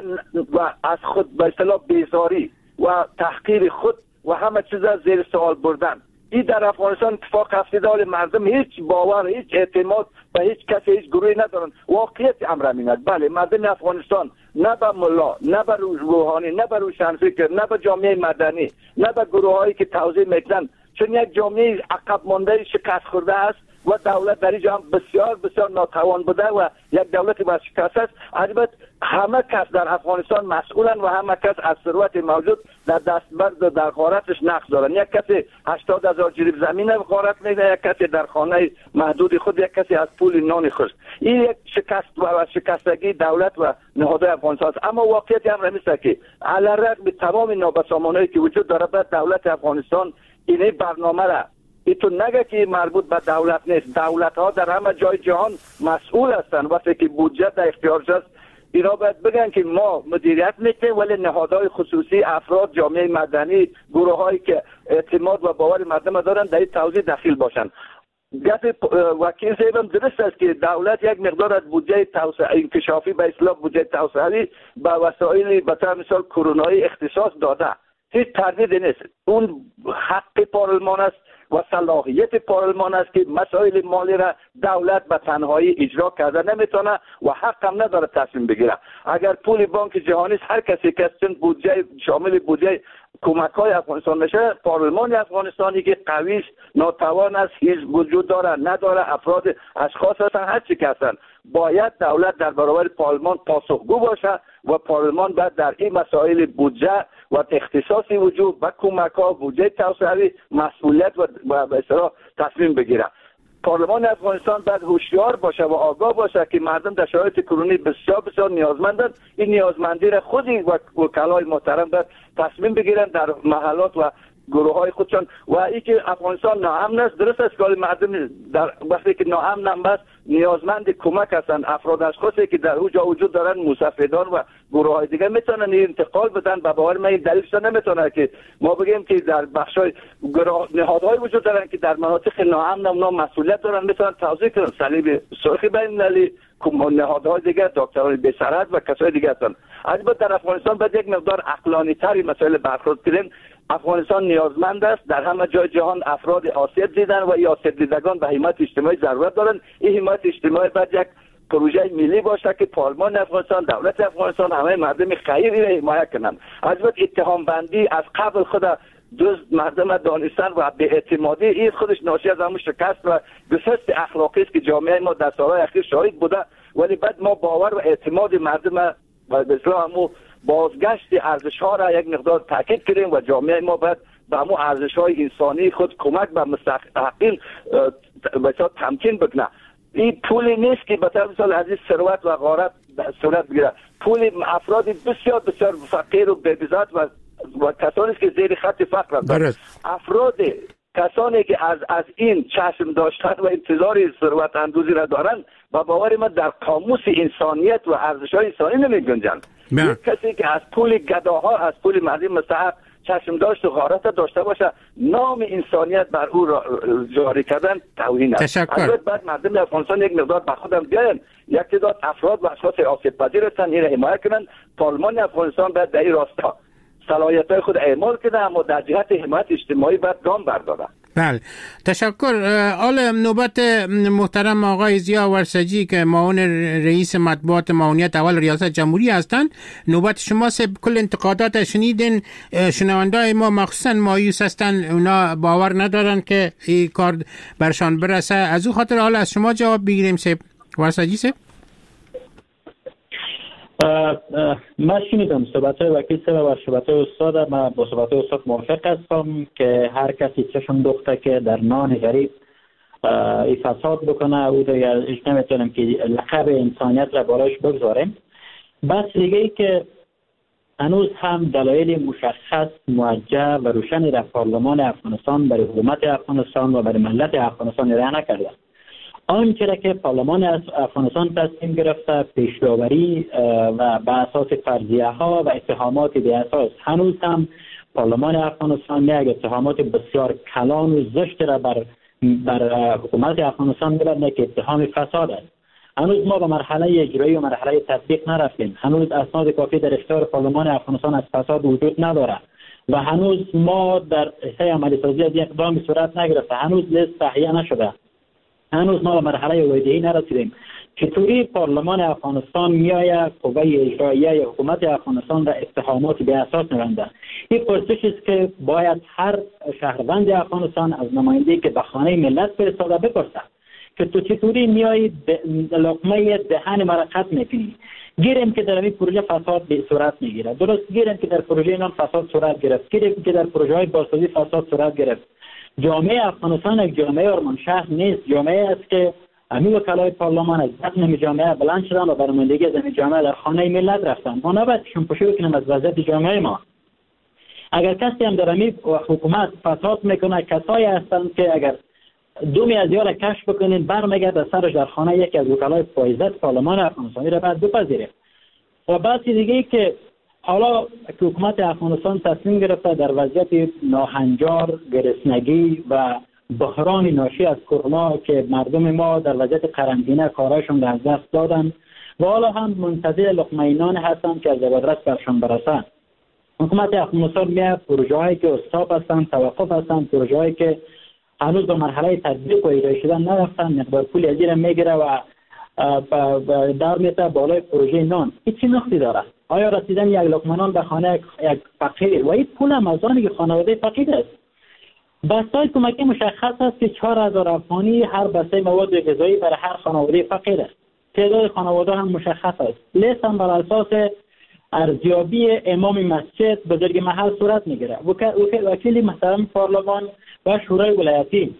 H: و از خود به اصطلاح بیزاری و تحقیر خود و همه چیز زیر سوال بردن. این در افغانستان اتفاق افتاده، حال مردم هیچ باور، هیچ اعتماد به هیچ کسی، هیچ گروهی ندارن. واقعیت امر اینه. بله، مردم افغانستان نه به ملا، نه به روحانی، نه به روشنفکر، نه به جامعه مدنی، نه به گروهایی که توزیع میکنن، چون یک جامعه عقب مانده شکست خورده است و دولت در اینجا هم بسیار بسیار ناتوان بوده و یک دولت ورشکست است. البته همه کس در افغانستان مسئولن و همه کس از ثروت موجود در دستبرد و در غارتش نقش دارن. یک کسی 80,000 جریب زمین غارت میده، یک کسی در خانه محدود خود، یک کسی از پول نان خود. این یک شکست و شکستگی دولت و نهادهای افغانستان است. اما واقعیت هم رمیسته که علیرغم تمام نابسامانی‌هایی که وجود داره، بعد دولت افغانستان این برنامه را تو نگه که مربوط به دولت نیست، دولت ها در همه جای جهان مسئول هستند. وقتی که بودجه در اختیارش است، اینا باید بگن که ما مدیریت میکنیم، ولی نهادهای خصوصی، افراد، جامعه مدنی، گروه هایی که اعتماد و باور مردم دارن در این توزیع دخیل باشن. گفت وکیل صاحبم درست است که دولت یک مقدار از بودجه انکشافی به اصطلاح بودجه توسعه‌ای به وسایل به طور مثال کرونایی اختصاص داده، هیچ تردیدی نیست. اون حق پارلمان است و صلاحیت پارلمان است که مسائل مالی را دولت به تنهایی اجرا کرده نمیتونه و حق هم نداره تصمیم بگیره. اگر پول بانک جهانی هر کسی که بودجه شامل بودجه کمک های افغانستان میشه، پارلمان افغانستانی که قوی است، ناتوان است، هیچ وجود داره نداره، افراد اشخاص هستن، هر چی که هستن، باید دولت در برابر پارلمان پاسخگو باشه و پارلمان باید در این مسائل بودجه و اختصاصی وجود و کمک ها بودجه توسعه‌ای مسئولیت و به اصطلاح تصمیم بگیره. پارلمان افغانستان باید هوشیار باشه و آگاه باشه که مردم در شرایط کرونی بسیار بسیار نیازمندند. این نیازمندی را خودی وکلای محترم باید تصمیم بگیرن در محلات و گروه های خودشان. و ای که افغانستان ناامن است، درست است که مردم در وقتی که ناامن است نیازمند کمک هستند. افراد اشخاصی که در اونجا وجود دارن، مستفیدان و گروه های دیگه میتونن انتقال بدن. به باور من این دلیلش نمیتونه که ما بگیم که در بخشای نهادهای وجود دارن که در مناطق ناامن اونا مسئولیت دارن، میتونن توضیح کنن. صلیب سرخ بین المللی، نهادهای دیگه، دکتران بی سرحد و کسای دیگه هستن. البته در افغانستان باید یک مقدار عقلانی تری مسائل برخورد کنیم. افغانستان نیازمند است. در همه جای جهان افراد آسیب دیدن و این آسیب دیدگان به حمایت اجتماعی ضرورت دارن. این حمایت اجتماعی باید یک پروژه ملی باشه که پارلمان افغانستان، دولت افغانستان، همه مردم خیر را حمایت کنند. البته اتهام بندی از قبل خود مردم دانستن و به اعتمادی این خودش ناشی از همون شکست و گسست اخلاقی است که جامعه ما در سالهای اخیر شاهد بوده. ولی بعد ما باور و اعتماد مردم و به اصطلاح بازگشت ارزش‌ها را یک مقدار تاکید کنیم و جامعه ما باید به همون ارزش‌های انسانی خود کمک به مستحقین بسیار تمکین بکنه. این پولی نیست که به طور مثال از این ثروت و غارت صورت بگیره. پول افراد بسیار بسیار فقیر و بی‌بزاعت و کسانی که زیر خط فقر هستند. افراد کسانی که از این چشم داشتن و انتظار ثروت اندوزی را دارند و باور من در قاموس انسانیت و ارزش‌های انسانی نمی‌گنجند. کسی که از پول گداها، از پول مردم مستحق چشم داشت و غارت داشته باشه، نام انسانیت بر او را جاری کردن توهین است. البته بعد مردم افغانستان یک مقدار به خودم بیاین، یک تعداد افراد و اشخاص آسیب پذیر هستند، این را حمایت کنند. پارلمان افغانستان باید در این راستا صلاحیت‌های خود اعمال کنه، اما در جهت حمایت اجتماعی باید گام برداره.
F: بله، تشکر. حال نوبت محترم آقای ضیا ورسجی که معاون رئیس مطبوعات معاونیت اول ریاست جمهوری هستند. نوبت شماست. کل انتقادات شنیدین. شنوندای ما مخصوصا مایوس هستند، اونا باور ندارن که این کار برشان برسه. از او خاطر حال از شما جواب بگیریم سیب ورسجی سیب.
G: من شنیدم صحبت‌های وکیل صاحب و صحبت‌های استاد. من با صحبت‌های استاد موافق هستم که هر کسی چشم دوخته که در نان غریب ای فساد بکنه او دیگه نمیتونیم که لقب انسانیت را برایش بگذاریم. بس دیگه ای که هنوز هم دلایل مشخص موجه و روشنی در پارلمان افغانستان برای حکومت افغانستان و برای ملت افغانستان ارائه نکرده. آنچه که پارلمان افغانستان تصمیم گرفته پیش‌داوری و بر اساس فرضیه ها و اتهامات بی اساس، هنوز هم پارلمان افغانستان یک اتهامات بسیار کلان و زشت را بر حکومت افغانستان می‌برد که اتهام فساد است. هنوز ما به مرحله اجرایی و مرحله تطبیق نرفتیم. هنوز اسناد کافی در اختیار پارلمان افغانستان از فساد وجود نداره و هنوز ما در حصه عملی سازی از اقدامی صورت نگرفته. هنوز لیست تهیه نشده. هنوز ما به مرحله واحدی نرسیدیم. چطوری پارلمان افغانستان میآید قوه اجراییه یا حکومت افغانستان را اتهامات بی اساس می‌بنده؟ این پرسشی است که باید هر شهروند افغانستان از نماینده‌ای که به خانه ملت فرستاده بپرسه که تو چطوری میایی لقمه دهن مرا قطع میکنی؟ گیریم که در این پروژه فساد به صورت میگیره. درست گیریم که در پروژه نام فساد صورت گرفت. گیریم که در پروژه های بازسازی فساد صورت گرفت. جامعه افغانستان یک جامعه آرمانشهر نیست. جامعه است که همین وکلای پارلمان از بطن جامعه بلند شدن و برنامه‌ریزی از این جامعه در خانه ملت رفتن. ما نباید شمپوشی کنیم از وضعیت جامعه ما. اگر کسی هم در این حکومت فساد میکنه، کسایی هستند که اگر دومی از یار کشف بکنین برمیگرده سرش در خانه یکی از وکلای پایزد پارلمان افغانستانی را باید بپذیره. و بعد دیگه ای که حالا که حکومت افغانستان تصمیم گرفته در وضعیت ناهنجار، گرسنگی و بحران ناشی از کرونا که مردم ما در وضعیت قرنطینه کارایشون را از دست دادن و حالا هم منتظر لقمه نان هستند که از زبردست برشان برسند. حکومت افغانستان میاد پروژه‌هایی که استاپ هستند، توقف هستند، پروژه‌هایی که هنوز به مرحله تطبیق و اجرا شدن نرفتن، مقدار پول از این میگیره و در میته بالای پروژه نان. این چی نقصی داره؟ آیا رسیدن یک لقمه نان به خانه یک فقیر و این پول هم از آنی که خانواده فقیر است؟ بسته‌های کمکی مشخص است که 4000 افغانی هر بسته مواد غذایی برای هر خانواده فقیر است. تعداد خانواده هم مشخص است. لیست هم بر اساس ارزیابی امام مسجد بزرگ محل صورت میگیره. وکیل محترم پارلمان و شورای ولایتی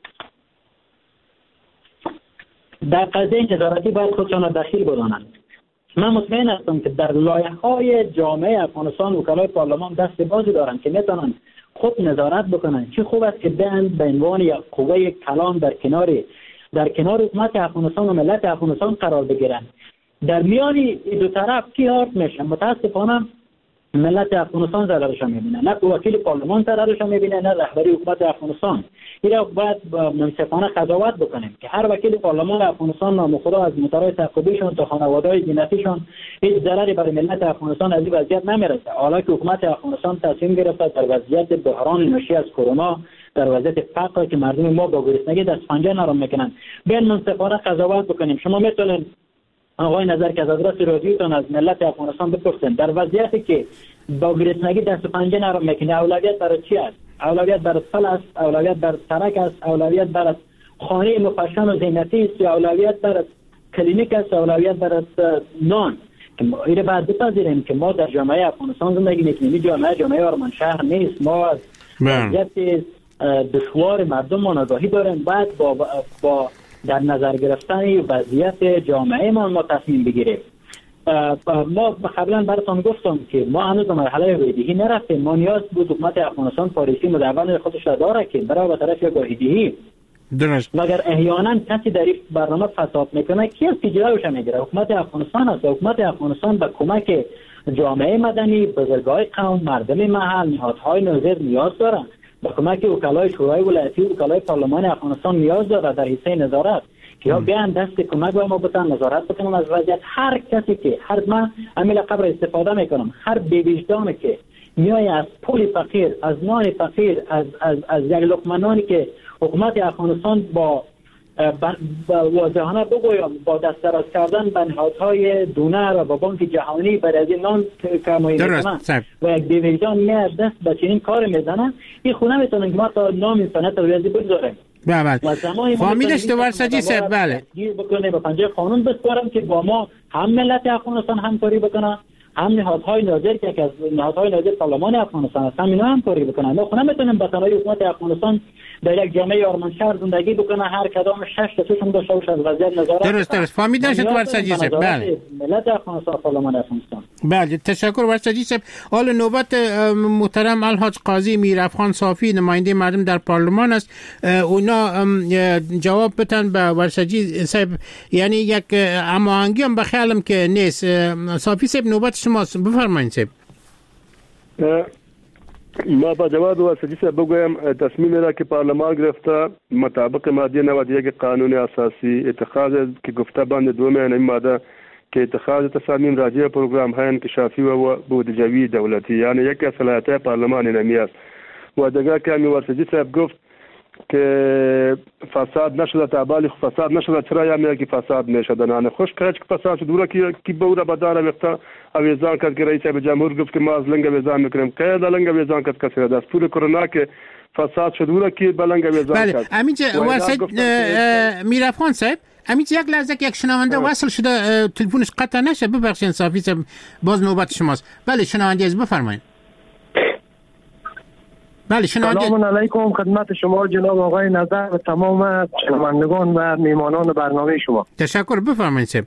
G: در قضیه نظارتی باید خودشان را دخیل بدانند. من مطمئن هستم که در لایحه‌های جامعه افغانستان وکلای پارلمان دست بازی دارند که میتونن خود نظارت بکنن. چه خوب است که بند به عنوان یک قوه کلان در کنار حکومت افغانستان و ملت افغانستان قرار بگیرند. در میان این دو طرف کی حارس میشه؟ متاسفانه ملت افغانستان ضررش میبینه، نه وکیل پارلمان ضررش میبینه، نه رهبری حکومت افغانستان. این را باید منصفانه قضاوت بکنیم که هر وکیل پارلمان افغانستان نامخدا از موتورهای تعقیبیشون تا خانواده‌های زینتیشون هیچ ضرری برای ملت افغانستان از این وضعیت نمیرسه. حالا که حکومت افغانستان تصمیم گرفته در وضعیت بحران ناشی از کرونا، در وضعیت فقر که مردم ما با گرسنگی دست پنجه نرم میکنن، بیاین منصفانه قضاوت بکنیم. شما میتونید آقای نظر که از ادرس رادیوتون از ملت افغانستان بپرسین در وضعیتی که با گرسنگی دست پنجه نرم میکنه اولویت برای چی است؟ اولویت برای پل است، اولویت برای سرک است، اولویت برای خانه مفشن و زینتی است، یا اولویت برای کلینیک است، اولویت برای نان؟ که ما این بعد بپذیریم که ما در جامعه افغانستان زندگی میکنیم. این جامعه آرمانشهر نیست. ما از وضعیت دشوار مردم ما آگاهی داریم. بعد با در نظر گرفتن وضعیت جامعه ما تصمیم بگیریم. ما قبلا براتون گفتم که ما هنوز مرحله واحدی نرفتیم. ما نیاز بود حکومت افغانستان پالیسی مدون خودش را داره که برای به طرف یک واحدی. درست. و اگر احیانا کسی در این برنامه فساد میکنه کی است که جلوش میگیره؟ حکومت افغانستان است. حکومت افغانستان به کمک جامعه مدنی، بزرگای قوم، مردم محل، نهادهای نظر نیاز داره. به کمک وکلای شورای ولایتی و وکلای پارلمان افغانستان نیاز داره در حیث نظارت که ها بیان دست کمک به ما بتن نظارت بکنم از وضعیت. هر کسی که من همین لقب استفاده میکنم، هر بی‌وجدانی که میای از پول فقیر، از نان فقیر، از یک لقمه نانی که حکومت افغانستان با واضحانه بگویم با دست دراز کردن به نهادهای دونر و با بانک جهانی برای از این نان کمایی میکنن و یک بی‌وجدان میاد دست به چنین کار میزنن، این خونه میتونن که ما تا نام اینسانیت رو ریاضی بگذاریم.
F: بله. فامیلش تو ورسجی صاحب بله.
G: گیر بکنه به پنجه قانون بسپارم که با ما هم ملت افغانستان همکاری بکنن، هم نهادهای ناظر که از نهادهای ناظر پارلمان افغانستان هستن اینا همکاری بکنن. ما خونه میتونیم به تنهایی حکومت افغانستان در یک جامعه آرمانشهر زندگی بکنه، هر کدام 6 تا توشون داشته باشه از وضعیت نظارت. درست.
F: فهمیدنش تو ورسجی صاحب بله.
G: ملت افغانستان پارلمان افغانستان.
F: بله تشکر ورسجی صاحب. حالا نوبت محترم الحاج قاضی میرافخان صافی نماینده مردم در پارلمان است. اونا جواب بدن به ورسجی صاحب. یعنی یک هماهنگی هم بخیالم که نیست. صافی صاحب نوبت شماست، بفرمایید صاحب.
I: ما با جواب ورسجی صاحب بگویم تصمیم را که پارلمان گرفته مطابق ماده 91 قانون اساسی اتخاذ که گفته بند دوم این ماده که اتخاذ تصامیم راجع پروگرام های انکشافی و بودجوی دولتی، یعنی یکی از صلاحیت‌های پارلمان اینمی است. و دیگر که ورسجی صاحب گفت که فساد نشده، تابالی فساد نشده، چرا یا میگه که فساد نشده؟ نه خوش که فساد شده که بوده بداره وقتا اویزان کرد که رئیس جمهور گفت که ما از لنگ اویزان میکنیم. که در لنگ اویزان کرد کسی را دست پور کرونا که فساد شده که بلنگ اویزان کرد.
F: بله همینجا ورسج میرافخان صاحب همینجا یک لحظه که یک شنونده وصل شده تلفنش قطع نشه، ببخشید صافی صاحب باز نوبت شماست. بله شنونده از بفرمایید. بله
M: سلام علیکم خدمت شما جناب آقای نظر و تمام شنوندگان و میهمانان برنامه شما.
F: تشکر بفرمایید صاحب.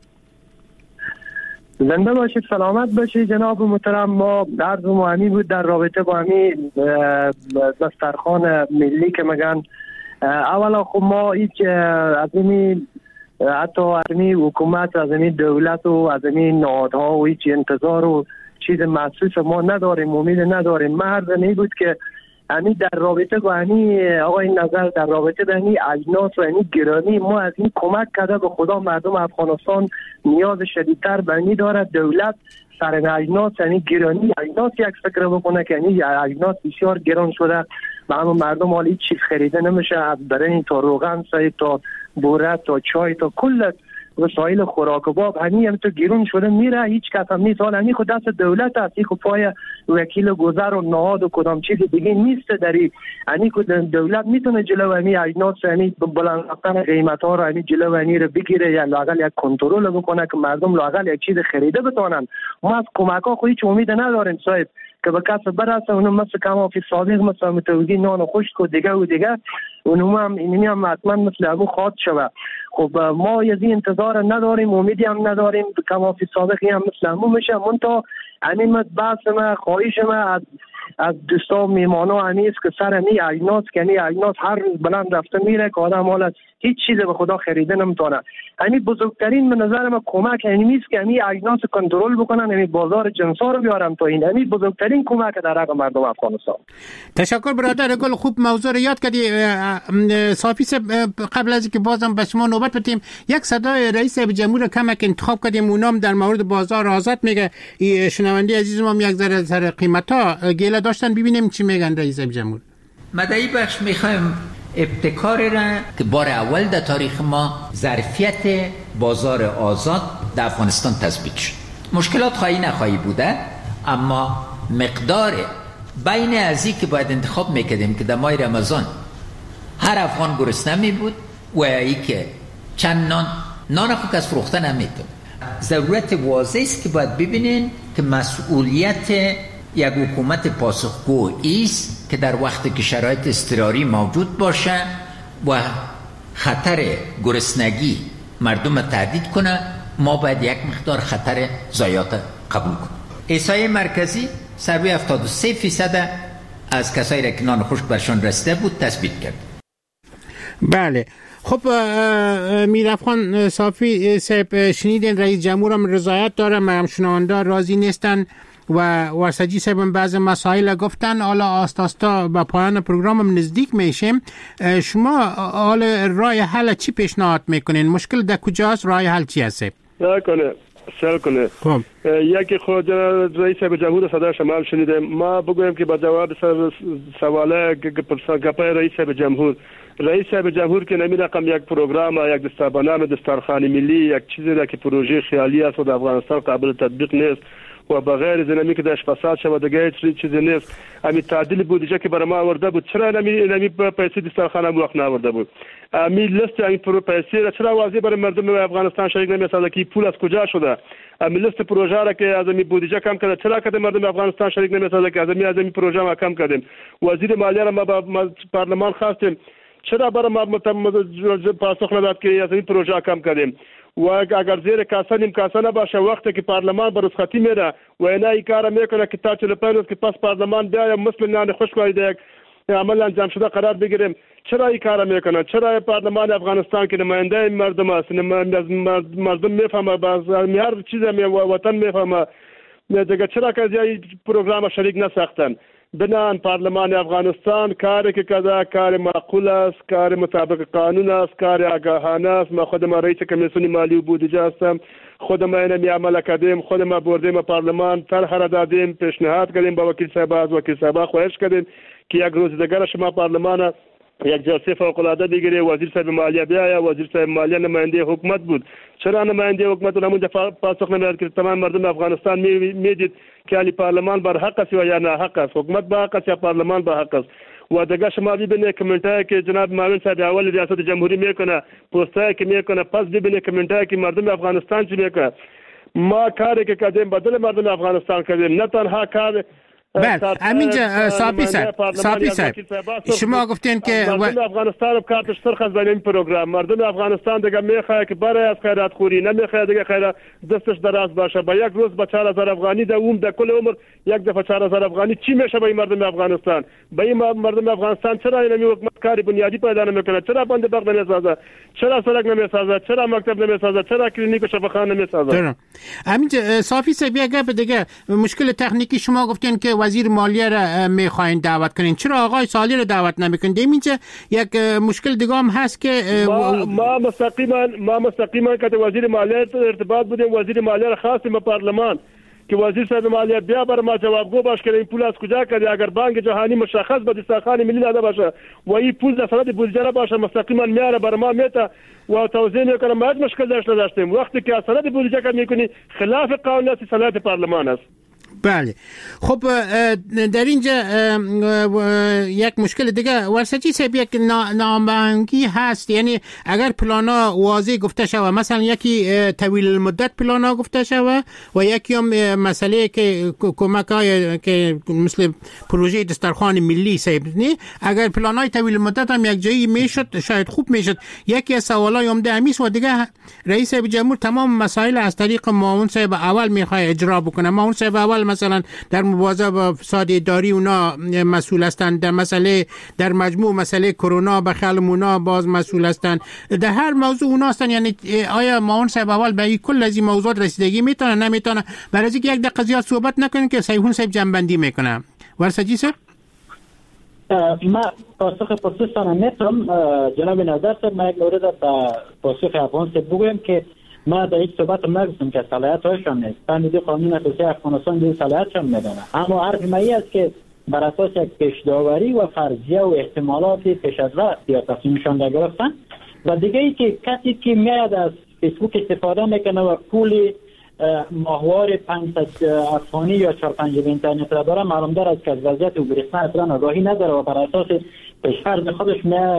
M: زنده باشید، سلامت باشید جناب محترم. ما عرض مهمی بود در رابطه با همین دسترخوان ملی که میگن. اولا خب ما هیچ از این حتی ارمی حکومت، از این دولت و از این نهادها و هیچ انتظار و چیز محسوس ما نداریم، امید نداریم. مرد نمی بود که یعنی در رابطه با آقای نظر در رابطه با اجناس و گرانی ما از این کمک کرده به خدا مردم افغانستان نیاز شدیدتر به این دارد. دولت سر اجناس یعنی گرانی اجناس یک فکر بکنه که یعنی اجناس بسیار گران شده و اما مردم حالا هیچ چیز خریده نمیشه، از برنج تا روغن تا بوره تا چای تا کل وسایل خوراک و باب هم تو گیرون شده میره، هیچ کس هم نیست. حالا خود دست دولت است، خود پای وکیل گذر و نهاد و کدام چیز دیگه نیست. داری خود دولت میتونه جلو اجناس بلند رفتن قیمت ها رو جلو رو بگیره یا لااقل یک کنترل بکنه که مردم لااقل یک چیز خریده بتونن. ما از کمک ها هیچ امید نداریم صاحب که به کس برسه. اونم مثل کمافی صادق مثل متوجی نان خشک و دیگه اونم هم اینمی هم حتما مثل همون خواد شوه. خب ما یزی انتظار نداریم، امیدی هم نداریم کمافی صادقی هم مثل همون میشه. من تا همین بحث من خواهش من از دوستا و میمانا همیست که سر اجناس که اجناس هر روز بلند رفته میره که آدم حالا هیچ چیز به خدا خریده نمیتونه. همین بزرگترین به نظر من کمک همین است که همین اجناس کنترل بکنن، همین بازار جنسا رو بیارن تا این. همین بزرگترین کمک در حق مردم افغانستان.
F: تشکر برادر گل، خوب موضوع رو یاد کردی. صافی قبل از اینکه بازم به شما نوبت بدیم، یک صدای رئیس جمهور کمک انتخاب کردیم، اونام در مورد بازار آزاد میگه. شنونده عزیزم هم یک ذره سر قیمتا گله داشتن، ببینیم چی میگن رئیس جمهور.
N: مدعی بخش میخوایم ابتکاری را که بار اول در تاریخ ما ظرفیت بازار آزاد در افغانستان تثبیت شد. مشکلات خواهی نخواهی بوده، اما مقدار بین ازی که باید انتخاب میکردیم که در ماه رمضان هر افغان گرسنه می بود و ای که چند نان خوک از فروختن هم میتون. ضرورت واضح است که باید ببینین که مسئولیت یک حکومت پاسخگو است که در وقتی که شرایط اضطراری موجود باشه و خطر گرسنگی مردم تهدید کنه، ما باید یک مقدار خطر ضایعات قبول کنیم. احصایه مرکزی سروی 73% از کسایی را که نان خشک برشان رسیده بود تثبیت کرد.
F: بله، خب میرافخان صافی صاحب، شنیدین رئیس جمهور هم رضایت داره، مردم شنونده راضی نیستن و ورسجی صاحب بعض مسائل گفتن. حالا آستا به پایان پروگرام نزدیک میشیم. شما حالا راه حل چی پیشنهاد میکنین؟ مشکل در کجاست؟ راه حل چی هست؟
I: سل کنه. یکی خود رئیس جمهور صدا شمال شنیده. ما بگویم که با جواب سواله گپای رئیس جمهور که نمی رقم یک پروگرام، یک دستربانام دسترخوان ملی، یک چیزی را که پروژه خیالی است و در افغانستان قابل تطبیق نیست و بغیر زنمی که داشت فساد شود دیگه چیزی نیست. امی تعدیل بودجه که برای ما آورده بود، چرا نمی پیسه دسترخوان هم وقت نآورده بود؟ امی لیست این پیسه را چرا واضح برای مردم افغانستان شریک نمی‌سازه که پول از کجا شده؟ امی لیست پروژه را که از امی بودجه کم کرده، چرا که مردم افغانستان شریک نمی‌سازه که از امی پروژه ما کم کردیم؟ وزیر مالیه را ما با پارلمان خواستیم، چرا برای ما پاسخ نداد که از این پروژه کم کردیم؟ و اگر زیر کاسه نیم کاسه نباشه، وقتی که پارلمان به رخصتی میره و اینا این کار میکنه که تا 45 روز که پس پارلمان بیاید مثل نان خشک‌های یک عمل انجام شده قرار بگیریم، چرا این کار میکنه؟ چرا پارلمان افغانستان که نماینده مردم است، مردم میفهمه، باز هر چیز وطن میفهمه دیگه، چرا که این پروگرام شریک نساختن؟ بنان پارلمان افغانستان کاری که کذا کار معقول است، کار مطابق قانون است، کار آگاهانه است. ما خودم رئیس کمیسیون مالی و بودجه هستم، خودم اینم عمل کردیم، خودم بردیم پارلمان، طرح را دادیم، پیشنهاد کردیم با وکیل صاحب، از وکیل صاحب خواهش کردیم که یک روز دیگر شما پارلمان یک جلسه فوق العاده بگیره، وزیر صاحب مالیه بیاید. وزیر صاحب مالیه نماینده حکومت بود، چرا نماینده حکومت اونجا پاسخ نمیداد که تمام مردم افغانستان میدید که علی پارلمان بر حق است یا نه حق است، حکومت به حق است یا پارلمان به حق است؟ و دیگه شما ببینید کامنتایی که جناب معاون صاحب اول ریاست جمهوری میکنه، پستایی که میکنه، پس ببینید کامنتایی که مردم افغانستان چی میکنه. ما کاری که کردیم بدل مردم افغانستان کردیم، نه تنها کار.
F: بله، همینجا صافی صاحب شما گفتین که
I: مردم افغانستان رو کارتش سرخ از این پروگرام، مردم افغانستان دیگه میخواد که برای از خیرات خوری نمیخواد دیگه خیرات دستش دراز باشه. با یک روز با 4000 افغانی در کل عمر یک دفعه 4000 افغانی چی میشه به مردم افغانستان؟ به این مردم افغانستان چرا این حکومت کاری بنیادی پیدا نمیکنه؟ چرا بند باغ نمیسازه؟ چرا سړک نمیسازه؟ چرا مکتب نمیسازه؟ چرا کلینیک و شفاخانه نمیسازه؟
F: همینجا صافی صاحب یک گپ دیگه، مشکل تکنیکی شما گفتین که وزیر مالیه را میخواین دعوت کنین، چرا آقای سالی را دعوت نمیکنین؟ اینجا یک مشکل دیگه هم هست که
I: ما مستقیما که وزیر مالیه ارتباط بودیم، وزیر مالیه را خواستیم به پارلمان که وزیر صاحب مالیه بیا بر ما جوابگو باش که این پول از کجا کردی. اگر بانک جهانی مشخص به دسترخوان ملی داده باشه و این پول در سند بودجه باشه، مستقیما میاره بر ما میته و توضیح میکنه. ما هیچ مشکل داشتیم. وقتی که سند بودجه کار میکنی خلاف قانون است، صلاحیت پارلمان است.
F: بله، خب در اینجا یک مشکل دیگه ورسجی صاحب، یک نامبرانگی هست. یعنی اگر پلانا واضح گفته شود، مثلا یکی طویل المدت پلانا گفته شود و یکی هم مسئله که کمک های که مثل پروژه دسترخوان ملی صاحب نی، اگر پلانای طویل المدت هم یک جایی میشد شاید خوب میشد. یکی از سوالای عمده همیست و دیگه رئیس جمهور تمام مسائل از طریق معاون صاحب اول میخواد اجرا بکنه. معاون صاحب اول مثلا در مبارزه با فساد اداری اونا مسئول هستند، در مجموع مسئله کرونا بخل اونا باز مسئول هستند، در هر موضوع اونا هستند. یعنی آیا معاون صاحب اول به کل از این موضوعات رسیدگی میتونه نمیتونه؟ برای اینکه یک دقیقه زیاد صحبت نکنیم که سیحون صاحب جنبندی میکنه. ورسجی صاحب
G: ما پاسخ پرسشتان نمیتونم جناب نظر صاحب. ما یک مورد به پاسخ افغان صاحب بگویم که ما در یک صحبت نگفتم که صلاحیت هایشان نیست. فهمیدی قانون اساسی افغانستان دیگه صلاحیتشان میدانه، اما حرف ما این است که بر اساس یک پیش‌داوری و فرضیه و احتمالات پیش از رفت یا تصمیمشان را گرفتن. و دیگه ای که کسی که میاد از فیسبوک استفاده میکنه و پول ماهوار 500 افغانی یا 4-5 اینترنت را داره، معلوم داره که از وضعیت او گرفتن اصلا آگاهی نداره و بر اساس پیش‌فرض خودش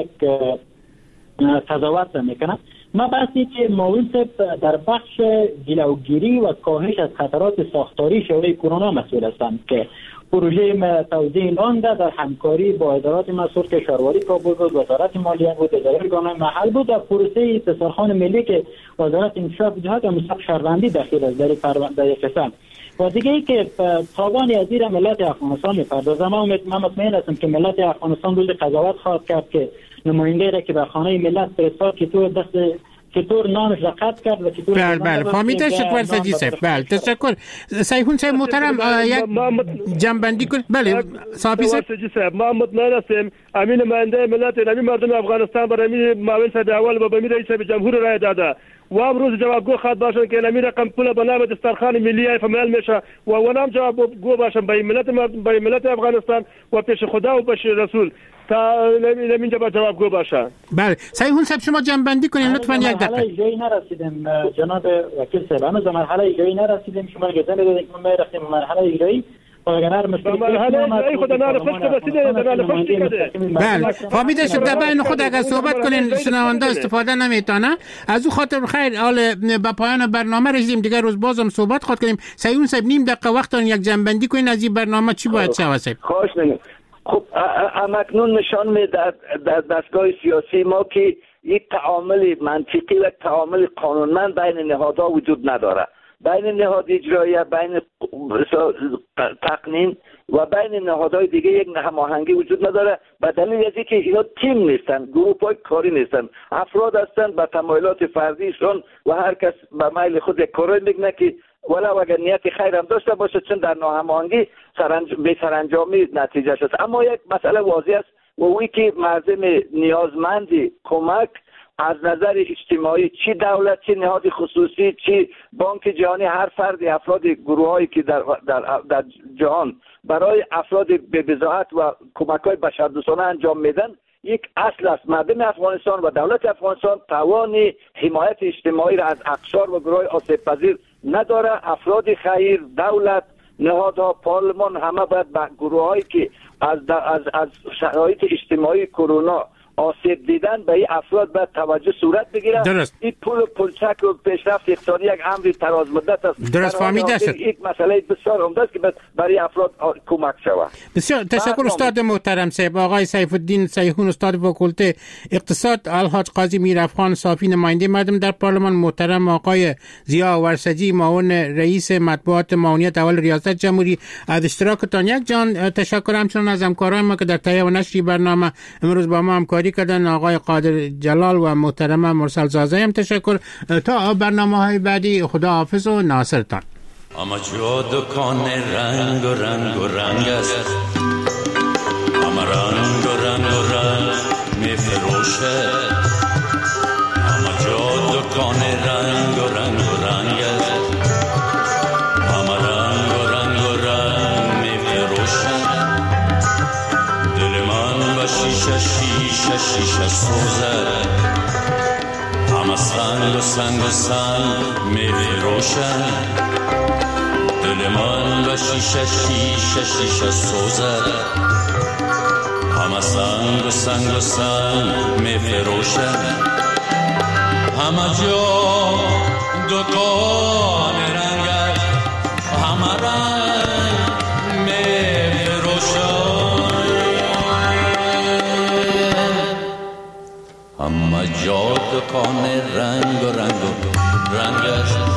G: قضاوت میکنه. ما بحثی که معاون صاحب در بخش جلوگیری و کاهش از خطرات ساختاری شورای کرونا مسئول هستند که پروژه توزیع نان در همکاری با ادارات مسئول که کشاورزی کابل بود، وزارت مالیه بود، اداره گانه محل بود و پروسه دسترخوان ملی که وزارت انکشاف جهاد و مصرف شهروندی داخل است در یک قسم. و دیگه ای که تاوان ازیر ملت افغانستان می‌پردازه. من مطمئن هستم که ملت افغانستان روز قضاوت خواهد کرد که نماینده را که به خانه ملت فرستاد که تو دست چطور نانش را قطع کرد و چطور
F: بله فهمیده. شکر سجی صاحب. بله تشکر. سیحون صاحب محترم یک جنبندی کن. بله صاحبی صاحب
I: ما مطمئن هستیم امین نماینده ملت امین مردم افغانستان برای معاون صاحب اول و برای رئیس جمهور رای داده و امروز جوابگو خواهد باشند که امین رقم پول به نام دسترخوان ملی فعال میشه و ونام جوابگو باشند برای ملت افغانستان و پیش خدا و پیش رسول تا اینجا با جوابگو باشه.
F: بله سیحون صاحب شما جنبندی کنین لطفاً یک دقیقه.
G: مرحله اجرایی نرسیدیم جناب وکیل صاحب، هنوز مرحله اجرایی نرسیدیم. شما گفتن دادید که ما رفتیم مرحله اجرایی
I: مرحله اجرایی خود نه رفت رسیده در رفت کرده.
F: بله فهمیده شد. در بین خود اگر صحبت کنین شنونده استفاده نمیتونه. از او خاطر خیر حال به پایان برنامه رسیدیم، دیگه روز بازم صحبت خود کنیم. سیحون صاحب نیم دقیقه وقت دارین یک جنبندی کنین از این برنامه چی باید شود صاحب؟
H: خواهش می‌کنم. خب همکنون نشان میده در دستگاه سیاسی ما که یک تعامل منطقی و تعامل قانونمند بین نهادها وجود نداره، بین نهاد اجرایی، بین تقنین و بین نهادهای دیگه یک هماهنگی وجود نداره. به دلیل از اینکه اینا تیم نیستن، گروه‌های کاری نیستن، افراد هستن با تمایلات فردیشون و هر کس به میل خود یک کاری میکنه که ولی اگر نیت خیر هم داشته باشه چون در ناهماهنگی به سرانجامی نتیجه شد. اما یک مسئله واضح است و اوی که مردم نیازمندی کمک از نظر اجتماعی، چی دولت، چی نهاد خصوصی، چی بانک جهانی، هر فردی، افراد گروهایی که در جهان برای افراد به بضاعت و کمک‌های بشردوستانه انجام میدن، یک اصل است. مردم افغانستان و دولت افغانستان توان حمایت اجتماعی را از اقشار و گروه‌های آسیب‌پذیر نداره. افراد خیر، دولت، نهادها، پارلمان همه باید به گروه‌هایی که از شرایط اجتماعی کرونا آسیب دیدن به این افراد باید توجه صورت بگیره. این پولچک و پیشرفت اقتصادی یک امر دراز مدت است.
F: درست فهمیده شد.
H: یک مسئله بسیار عمده است که برای افراد کمک شود.
F: بسیار تشکر استاد محترم صاحب. آقای سیف الدین سیحون استاد فاکولته اقتصاد، الحاج قاضی میرافخان صافی نماینده مردم در پارلمان، محترم آقای ضیا ورسجی معاون رئیس مطبوعات معاونیت اول ریاست جمهوری، از اشتراکتان یک جان تشکر. همچنان از همکاران ما که در تهیه و نشر برنامه امروز با ما همکاری کردن، آقای قادر جلال و محترم مرسل زازی هم تشکر. تا برنامه‌های بعدی خدا حافظ و ناصرتان.
O: اما جا دکان رنگ و رنگ و رنگ است، اما رنگ و رنگ و رنگ می فروشه، اما جا دکان رنگ و رنگ و رنگ است، اما رنگ و رنگ و رنگ می فروشه. دل من با شیشه شیشه شیشه سوزه، اما سنگ و سنگ و سنگ می فروشه. دل من با شیشه شیشه شیشه سوزه، همه سنگ و سنگ و سنگ می فروشه. همه جا دکان رنگ است، همه رنگ می فروشه. همه جا دکان رنگ و رنگ و رنگ است،